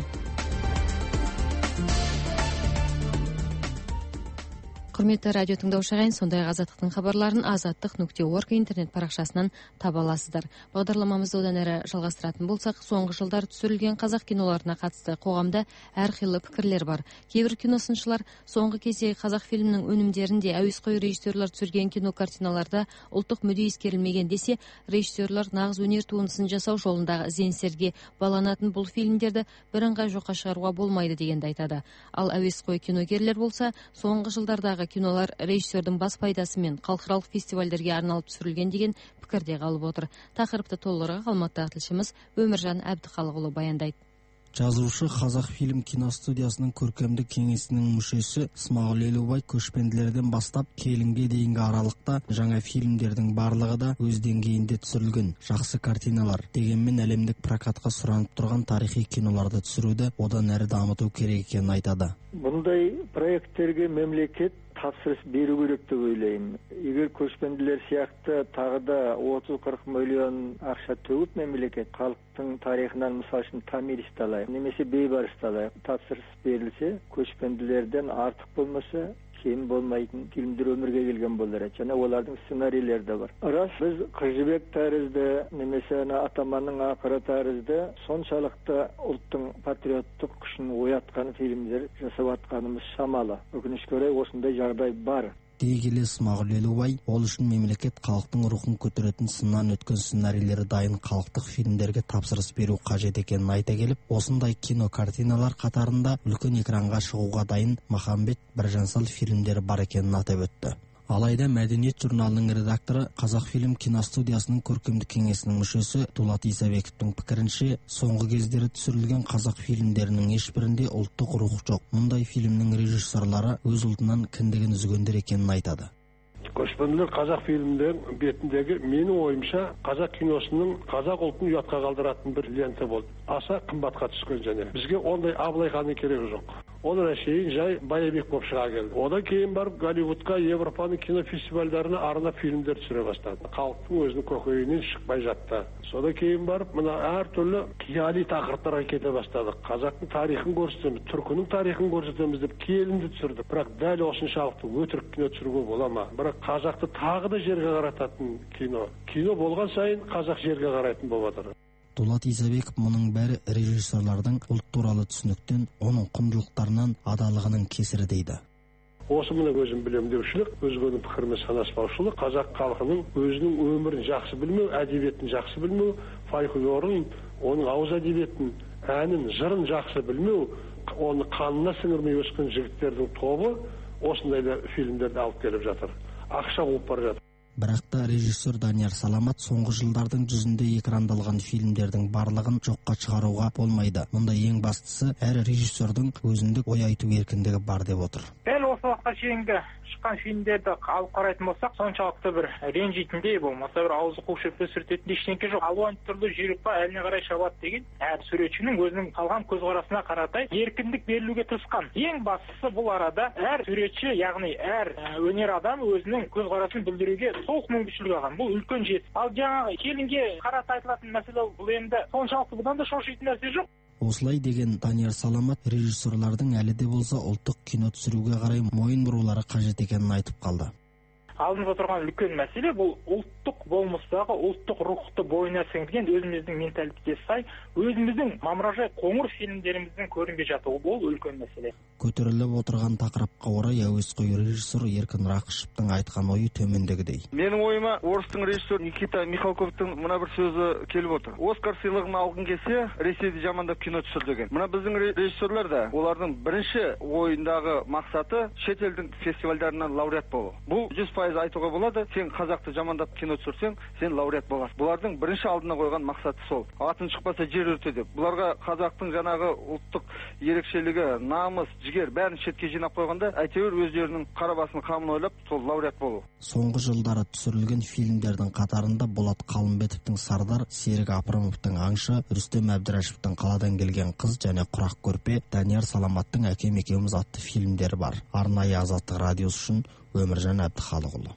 Құрметті радио тыңдаушы ағайын, сондай азаттықтың хабарларын азаттық нүкте орг интернет парақшасынан таба аласыздар. Бағдарламамызды одан әрі жалғастыратын болсақ, соңғы жылдар түсірілген қазақ киноларына қатысты қоғамда әрқилы пікірлер бар. Кейбір киносыншылар соңғы кездегі қазақ фильмінің өнімдерінде әуесқой режиссерлар түсірген кино картиналарда ұлттық мүдде ескерілмеген десе, режиссерлар нағыз өнер туындысын жасау жолындағы ізденістерге баланатын бұл фильмдерді бірыңғай жоққа шығаруға болмайды дегенді айтады. Ал әуесқой киногерлер болса, соңғы жылдардағы кинолар режиссердің бас пайдасы мен халықаралық фестивальдерге арналып түсірілген деген пікірде қалып отыр. Тақырыпты толығырақ Алматыдағы тілшіміз Өміржан Әбдіхалықұлы баяндайды. Жазушы Қазақфильм киностудиясының көркемдік кеңесінің мүшесі Смағұл Елубай көшпенділерден бастап келінге дейінгі аралықта жаңа фильмдердің барлығы да өз деңгейінде түсірілген жақсы картиналар. Дегенмен әлемдік прокатқа сұранып тұрған тарихи киноларды түсіруді одан әрі дамыту керек екенін айтады. Бұндай проекттерге мемлекет тапсырыс беру керек деп ойлаймын. Егер көшпенділер сияқты тағы да отыз қырық миллион ақша төгіп мемлекет халықтың тарихынан мысал үшін Томиристі алайық, немесе Бейбарысты алайық, тапсырыс берілсе, көшпенділерден артық болмаса кем болмайтын фильмдер өмірге келген болар еді. Және олардың сценарийлері де бар. Рас, біз Қыз жібек тәрізді, немесе Атаманның ақыры тәрізді соншалықты ұлттың патриоттық күшін оятқан фильмдер жасап жатқанымыз шамалы. Өкінішке орай осындай жағдай бар. Дей келе Смағұл Елубай, ол үшін мемлекет халықтың рухын көтеретін сыннан өткен сценарийлері дайын халықтық фильмдерге тапсырыс беру қажет екенін айта келіп, осындай кинокартиналар қатарында үлкен экранға шығуға дайын Махамбет Біржансал фильмдері бар екенін атап өтті. Алайда Мәдениет журналының редакторы Қазақфильм киностудиясының көркемдік кеңесінің мүшесі Дулат Исабековтың пікірінше, соңғы кездері түсірілген қазақ фильмдерінің ешбірінде ұлттық рух жоқ. Мұндай фильмнің режиссерлары өз ұлтынан кіндігін үзгендер екенін айтады. Көшпенділер қазақ фильмдерінің бетіндегі менің ойымша қазақ киносының қазақ ұлтын ұятқа қалдыратын бір лента болды. Аса қымбатқа түскен және. Бізге ондай Абылай ханның керегі жоқ. Оның әшейін жай Байабек болып шыға келді. Одан кейін барып Голливудқа, Европаның кинофестивальдарына арнап фильмдер түсіре бастады. Халықтың өзінің көкейінен шықпай жатты. Содан кейін барып мына әртүрлі қияли тақырыптарға кете бастады. Қазақтың тарихын көрсетеміз, түркінің тарихын көрсетеміз деп келінді түсірді. Бірақ дәл осыншалықты өтірік кино түсіруге бола ма? Бірақ қазақты тағы да жерге қарататын кино. Кино болған сайын қазақ жерге қарайтын болып жатыр. Дулат Исабеков мұның бәрі режиссерлардың ұлт туралы түсініктен, оның құндылықтарынан адалығының кесірі дейді. Осы мына өзім білем деушілік, өзгенің пікірімен санаспаушылық, қазақ халқының өзінің өмірін жақсы білмеу, әдебиетін жақсы білмеу, фольклорын, оның ауыз әдебиетін, әнін, жырын жақсы білмеу, оны қанына сіңірмей өскен жігіттердің тобы осындайда фильмдерді алып келіп жатыр. Ақша қуып бара жатыр. Бірақ та режиссер Данияр Саламат соңғы жылдардың жүзінде экрандалған фильмдердің барлығын жоққа шығаруға болмайды. Мұнда ең бастысы әр режиссердің өзіндік ой айту еркіндігі бар деп отыр. Дәл осы уақытқа шейінгі шыққан фильмдерді алып қарайтын болсақ, соншалықты бір ренжитіндей болмаса бір аузы қу шөпті сүртетін ештеңке жоқ. Алуан түрлі жүйрік па әліне қарай шабады деген әр суретшінің өзінің қалған көзқарасына қаратай еркіндік берілуге тырысқан. Ең бастысы бұл арада әр суретші, яғни әр өнер адамы өзінің көзқарасын білдіруге толық мүмкіншілік алған. Бұл үлкен жетістік. Ал жаңағы келінге қарата айтылатын мәселе бұл енді соншалықты бұдан да шошитын нәрсе жоқ. Осылай деген Данияр Саламат режиссерлардың әлі де болса ұлттық кино түсіруге қарай мойын бұрулары қажет екенін айтып қалды. Алдымызда тұрған үлкен мәселе бұл ұлттық болмыстағы ұлттық рухты бойына сіңірген өзіміздің менталитетке сай өзіміздің мамыражай қоңыр фильмдеріміздің көрінбей жатуы бұл үлкен мәселе. Көтеріліп отырған тақырыпқа орай әуесқой режиссер Еркін Рақышевтың айтқан ойы төмендегідей. Менің ойыма орыстың режиссері Никита Михалковтың мына бір сөзі келіп отыр. Оскар сыйлығын алғың келсе, Ресейді жамандап кино түсір деген. Мына біздің режиссерлер де олардың бірінші ойындағы мақсаты шетелдің фестивальдарынан лауреат болу. Бұл жүз пайыз айтуға болады. Сен қазақты жамандап кино түсірсең, сен лауреат боласың. Бұлардың бірінші алдына қойған мақсаты сол. Атын шықпаса жер өрте деп. Бұларға қазақтың жаңағы ұлттық ерекшелігі, намыс, жігер бәрін шетке жинап қойғанда, әйтеуір өздерінің қара басының қамын ойлап, сол лауреат болу. Соңғы жылдары түсірілген фильмдердің қатарында Болат Қалымбетовтың Сардар, Серік Апырымовтың Аңшы, Рүстем Әбдірашевтің Қаладан келген қыз және Құрақ көрпе, Данияр Саламаттың Әкем екеуміз атты фильмдері бар. Арнайы Азаттық радиосы үшін Өміржан Әбдіхалықұлы.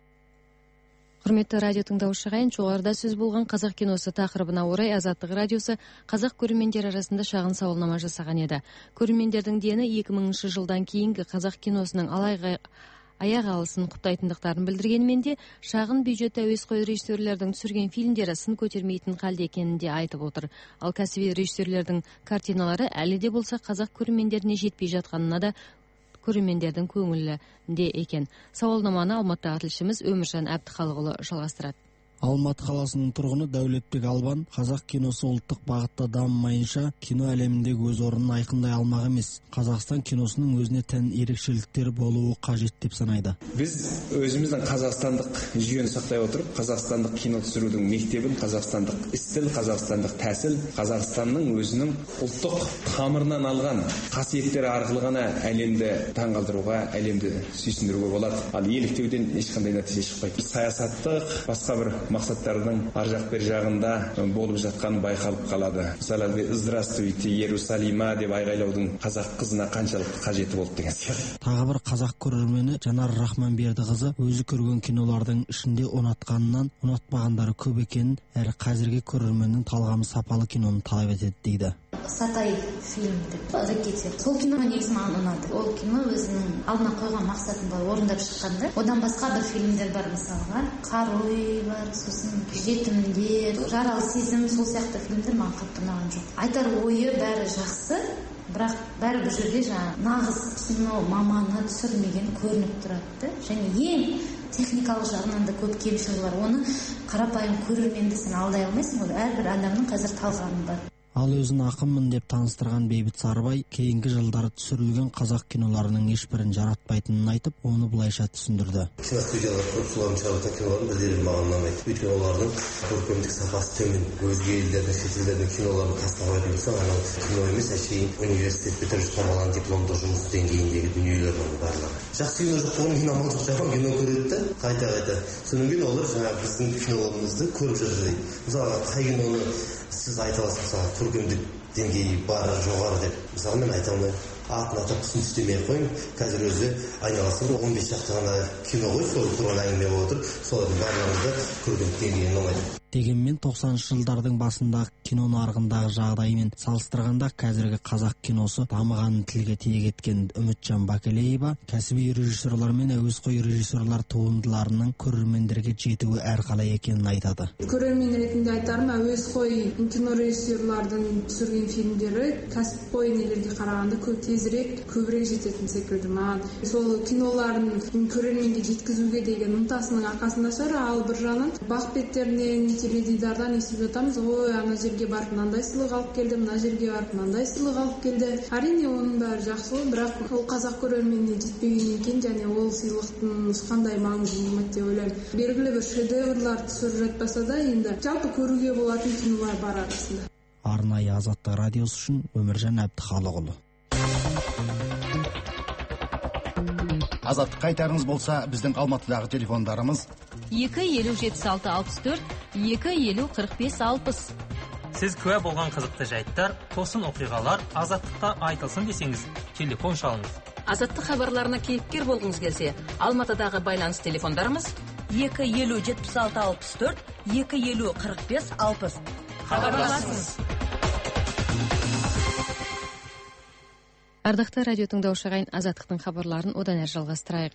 Құрметті радио тыңдаушы ағайын, жоғарыда сөз болған қазақ киносы тақырыбына орай Азаттық радиосы қазақ көрермендер арасында шағын сауалнама жасаған еді. Көрермендердің дені екі мыңыншы жылдан кейінгі қазақ киносының алайға аяқ алысын құптайтындықтарын білдіргенмен де, шағын бюджет әуесқой режиссерлердің түсірген фильмдері сын көтермейтін халде екенін де айтып отыр. Ал кәсіби режиссерлердің картиналары әлі де болса қазақ көрермендеріне жетпей жатқанына да көрермендердің көңілінде екен. Сауалнаманы Алматыдағы тілшіміз Өміржан Әбдіхалықұлы жалғастырады. Алматы қаласының тұрғыны Дәулетбек Албан қазақ киносы ұлттық бағытта дамымайынша кино әлеміндегі өз орнын айқындай алмақ емес. Қазақстан киносының өзіне тән ерекшеліктері болуы қажет деп санайды. Біз өзіміздің қазақстандық жүйені сақтай отырып, қазақстандық кино түсірудің мектебін, қазақстандық стиль, қазақстандық тәсіл, Қазақстанның өзінің ұлттық тамырынан алған қасиеттері арқылы ғана әлемді таңғалдыруға, әлемді сүйсіндіруге болады. Ал еліктеуден ешқандай нәтиже шықпайды. Саясаттық, басқа бір мақсаттардың ар жақ бер жағында болып жатқан байқалып қалады. Мысалы, здравствуйте, Иерусалима деп айғайлаудың қазақ қызына қаншалықты қажеті болды деген сияқты. Тағы бір қазақ көрермені Жанар Рахманбердіқызы өзі көрген кинолардың ішінде ұнатқанынан ұнатпағандары көп екенін, әрі қазіргі көрерменнің талғамы сапалы киноны талап етеді дейді. Сатай фильм деп рэкетир. Сол кино негізі маған ұнады. Ол кино өзінің алдына қойған мақсатын бар орындап шыққанда. Одан басқа бір фильмдер бар, мысалға Қарой бар, сосын Жетімдер, Жаралы сезім, сол сияқты фильмдер маған қатты ұнаған жоқ. Айтар ойы бәрі жақсы, бірақ бәрі бір жерде жаңа нағыз кино маманы түсірмеген көрініп тұрады. Және ең техникалық жағынан да көп кемшілігі бар. Оны қарапайым көрерменді сен алдай алмайсың ғой. Әрбір адамның қазір талғамы бар. Ал өзін ақынмын деп таныстырған Бейбіт Сарыбай кейінгі жылдары түсірілген қазақ киноларының ешбірін жаратпайтынын айтып, оны былайша түсіндірді. Киностудиялар көп соларын шығаратын кинолардың бірдері маған ұнамайды. Өйткені олардың көркемдік сапасы төмен. Өзге елдердің, шет елдердің киноларын тастап қоятын болсаң, анау кино емес, әшейін университет бітіріп шыққан дипломдық жұмыс деңгейіндегі дүниелер бар барлығы. Жақсы кино жоқтығын мен амалсыз жаман кино көреді де, қайта-қайта. Содан кейін олар жаңа біздің киноларымызды көріп жатыр дейді. Мысалы, қай киноны сіз айта аласыз, мысалы, көркемдік деңгейі бар, жоғары деп. Мысалы, мен айта алмаймын. Атын атап түсін түстемей қойын. Қазір өзі айналасы бір он бес шақты ғана кино ғой, сол туралы әңгіме болып отыр. Солардың барлығында көркемдік деңгейі ұнамайды. Дегенмен тоқсаныншы жылдардың басындағы кино нарығындағы жағдаймен салыстырғанда қазіргі қазақ киносы дамығанын тілге тиек еткен Үмітжан Бакелеева кәсіби режиссерлар мен әуесқой режиссерлар туындыларының көрермендерге жетуі әрқалай екенін айтады. Көрермен ретінде айтарым, әуесқой кино режиссерлардың түсірген фильмдері кәсіпқой нелерге қарағанда көп тезірек, көбірек жететін секілді маған. Сол киноларын көрерменге жеткізуге деген ынтасының арқасында шығар, ал бір жағынан бақ беттерінен теледидардан естіп жатамыз, ой, ана жерге барып мынандай сыйлық алып келді, мына жерге барып мынандай сыйлық алып келді. Әрине оның бәрі жақсы, бірақ ол қазақ көрерменіне жетпеген екен, және ол сыйлықтың ешқандай маңызы болмайды деп ойлаймын. Белгілі бір шедеврлар түсіріп жатпаса да, енді жалпы көруге болатын кинолар бар арасында. Арнайы Азаттық радиосы үшін Өміржан Әбдіхалықұлы. Азаттық қайтарыңыз болса, біздің Алматыдағы телефондарымыз екі елу жетпіс алты алпыс төрт, екі елу қырық бес алпыс. Сіз куә болған қызықты жайттар, тосын оқиғалар Азаттықта айтылсын десеңіз, телефон шалыңыз. Азаттық хабарларына кейіпкер болғыңыз келсе, Алматыдағы байланыс телефондарымыз екі елу жетпіс алты алпыс төрт, екі елу қырық бес алпыс. Хабарласыңыз. Ардықты радио тыңдаушы ағайын, Азаттықтың хабарларын одан әрі жалғастырайық.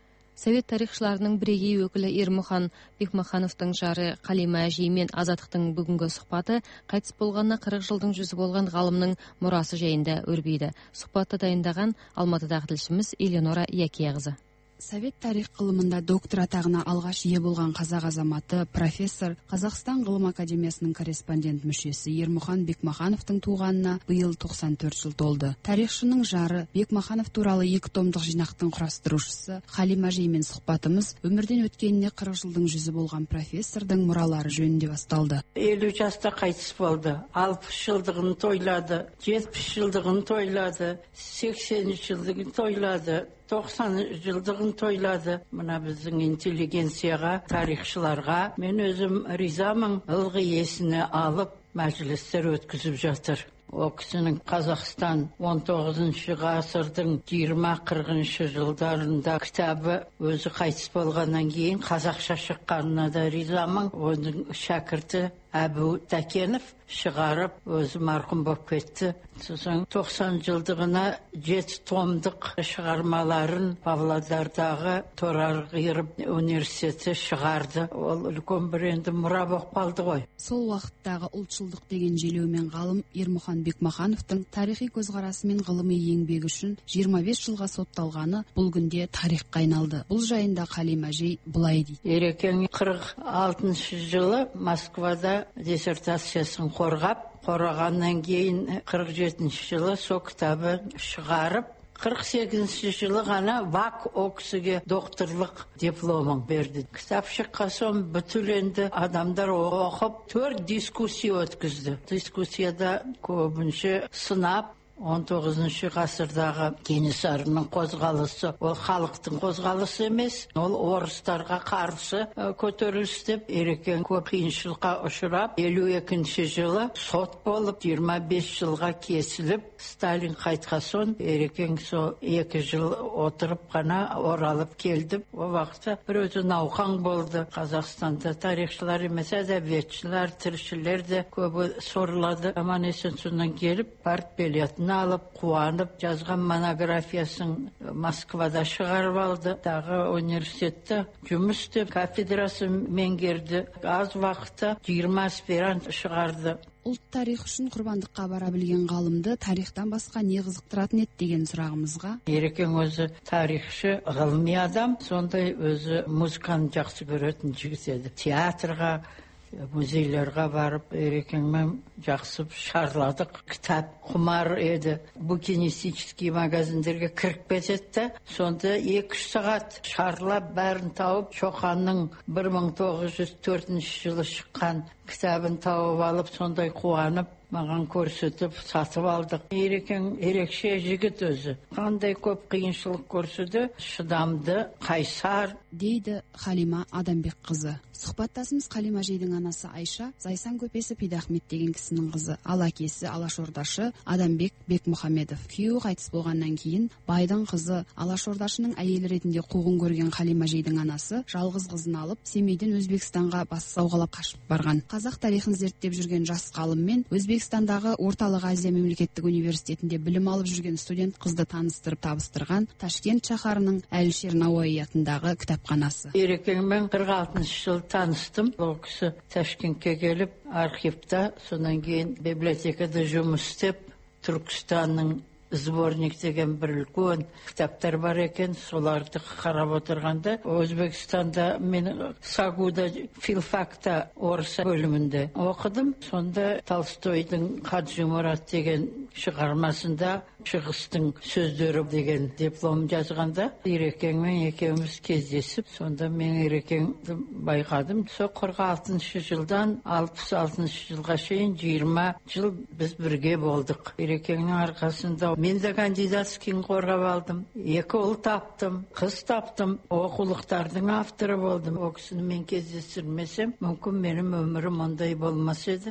Совет тарихшыларының бірегей өкілі Ермұхан Бекмахановтың жары Қалима әжей мен Азаттықтың бүгінгі сұхбаты қайтыс болғанына қырық жылдың жүзі болған ғалымның мұрасы жайында өрбиді. Сұхбатты дайындаған Алматыдағы тілшіміз Эленора Якиязы. Совет тарих ғылымында доктор атағына алғаш ие болған қазақ азаматы, профессор, Қазақстан ғылым академиясының корреспондент мүшесі Ермұхан Бекмахановтың туғанына биыл тоқсан төрт жыл толды. Тарихшының жары Бекмаханов туралы екі томдық жинақтың құрастырушысы Қалима әжеймен сұхбатымыз өмірден өткеніне қырық жылдың жүзі болған профессордың мұралары жөнінде басталды. елу жаста қайтыс болды. алпыс жылдығын тойлады, жетпіс жылдығын тойлады, сексен жылдығын тойлады, тоқсан жылдығын тойлады. Мына біздің интеллигенцияға, тарихшыларға мен өзім ризамын. Ылғи есіне алып мәжілістер өткізіп жатыр. О кісінің Қазақстан он тоғызыншы ғасырдың жиырма қырқыншы жылдарында кітабы өзі қайтыс болғаннан кейін қазақша шыққанына да ризамын. Оның шәкірті Әбу Тәкенов шығарып, өзі марқұм болып кетті. Сосын тоқсан жылдығына жеті томдық шығармаларын Павлодардағы Торарғырып университеті шығарды. Ол үлкен бір енді мұра болып қалды ғой. Сол уақыттағы ұлтшылдық деген желеумен ғалым Ермұхан Бекмахановтың тарихи көзқарасы мен ғылыми еңбегі үшін жиырма бес жылға сотталғаны бұл күнде тарихқа айналды. Бұл жайында Қалима әжей былай дейді. Ерекең қырық алтыншы жылы Москвада диссертациясын қорғап, қорғағаннан кейін қырық жетінші жылы сол кітабы шығарып, қырық сегізінші жылы ғана ВАК о кісіге докторлық дипломын берді. Кітап шыққан соң бүкіл енді адамдар оқып, төрт дискуссия өткізді. Дискуссияда көбінше сынап, он тоғызыншы ғасырдағы Кенесарының қозғалысы, ол халықтың қозғалысы емес, ол орыстарға қарсы көтеріліс деп, Ерекең көп қиыншылыққа ұшырап, елу екінші жылы сот болып, жиырма бес жылға кесіліп, Сталин қайтқан соң Ерекең сол екі жыл отырып қана оралып келді. О вақытта бір өзі науқан болды. Қазақстанда тарихшылар емес, әдебиетшілер, тілшілер де көбі сорлады. Аман есен соңынан келіп, партбилетін алып, қуанып, жазған монографиясын Москвада шығарып алды. Дағы университетте жұмыс істеп, кафедрасын меңгерді. Аз уақытта жиырма аспирант шығарды. Ұлт тарих үшін құрбандыққа бара білген ғалымды тарихтан басқа не қызықтыратын еді деген сұрағымызға. Ерекең өзі тарихшы, ғылыми адам, сондай өзі музыканы жақсы көретін жігіт еді. Театрға, музейлерға барып, Ерекеңмен жақсы шарладық. Кітап құмар еді. Букинистический магазиндерге кіріп кетеді. Сонда екі-үш сағат шарлап бәрін тауып, Шоқанның бір мың тоғыз жүз төртінші жылы шыққан кітабын тауып алып, сондай қуанып, маған көрсетіп, сатып алдық. Ерекең ерекше жігіт өзі. Қандай көп қиыншылық көрседі, шыдамды, қайсар, дейді Қалима Адамбек қызы. Сұхбаттасымыз Қалима әжейдің анасы Айша Зайсан көпесі Пидахмет деген кісінің қызы. Ал әкесі Алашордашы Адамбек Бекмұхамедов. Күйеуі қайтыс болғаннан кейін байдың қызы Алашордашының әйелі ретінде қуғын көрген Қалима әжейдің анасы жалғыз қызын алып, Семейден Өзбекстанға бас сауғалап қашып барған. Қазақ тарихын зерттеп жүрген жас ғалыммен Өзбекстандағы Орталық Азия мемлекеттік университетінде білім алып жүрген студент қызды таныстырып табыстырған Ташкент шаһарының Әлішер Науаи атындағы кітапханасы. Ерекеңмен қырық алтыншы жыл таныстым. Ол кісі Ташкентке келіп, архивта, содан кейін библиотекада жұмыс істеп, Түркістанның сборник деген бір үлкен кітаптар бар екен, соларды қарап отырғанда, Өзбекстанда мен Сагуда филфакта орыс бөлімінде оқыдым. Сонда Толстойдың Хаджи Мурат деген шығармасында шығыстың сөздері деген диплом жазғанда, Ерекеңмен екеуміз кездесіп, сонда мен Ерекеңді байқадым. Сол қырық алтыншы жылдан алпыс алтыншы жылға шейін жиырма жыл біз бірге болдық. Ерекеңнің арқасында мен де кандидатскийін қорғап алдым. Екі ұл таптым, қыз таптым, оқулықтардың авторы болдым. О кісіні мен кездестірмесем, мүмкін менің өмірім ондай болмас еді.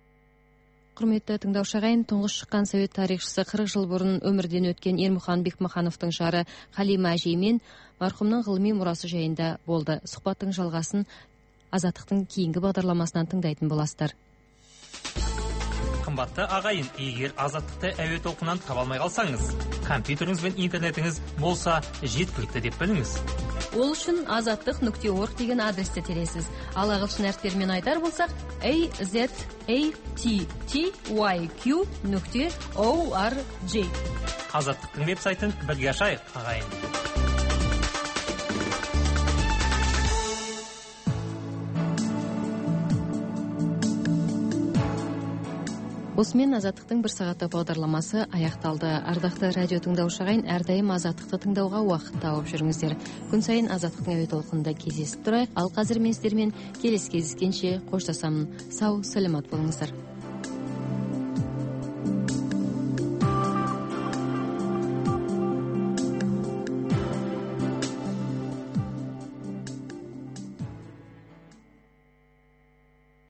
Құрметті тыңдаушы ағайын, тұңғыш шыққан совет тарихшысы қырық жыл бұрын өмірден өткен Ермұхан Бекмахановтың жары Қалима әжеймен марқұмның ғылыми мұрасы жайында болды. Сұхбаттың жалғасын Азаттықтың кейінгі бағдарламасынан тыңдайтын боласыздар. Қымбатты ағайын, егер азаттықты әуе толқынынан таба алмай қалсаңыз, компьютеріңіз бен интернетіңіз болса жеткілікті деп біліңіз. Ол үшін азаттық нүкте орг деген адресті тересіз. Ал ағылшын әріптерімен айтар болсақ, a z a t t y q нүкте org. Азаттықтың веб-сайтын бірге ашайық, ағайын. Осымен азаттықтың бір сағаттық бағдарламасы аяқталды. Ардақты радио тыңдаушы ағайын, әрдайым азаттықты тыңдауға уақыт тауып жүріңіздер. Күн сайын азаттықтың әуе толқынында кездесіп тұрайық. Ал қазір мен сіздермен келесі кездескенше қоштасамын. Сау, саламат болыңыздар.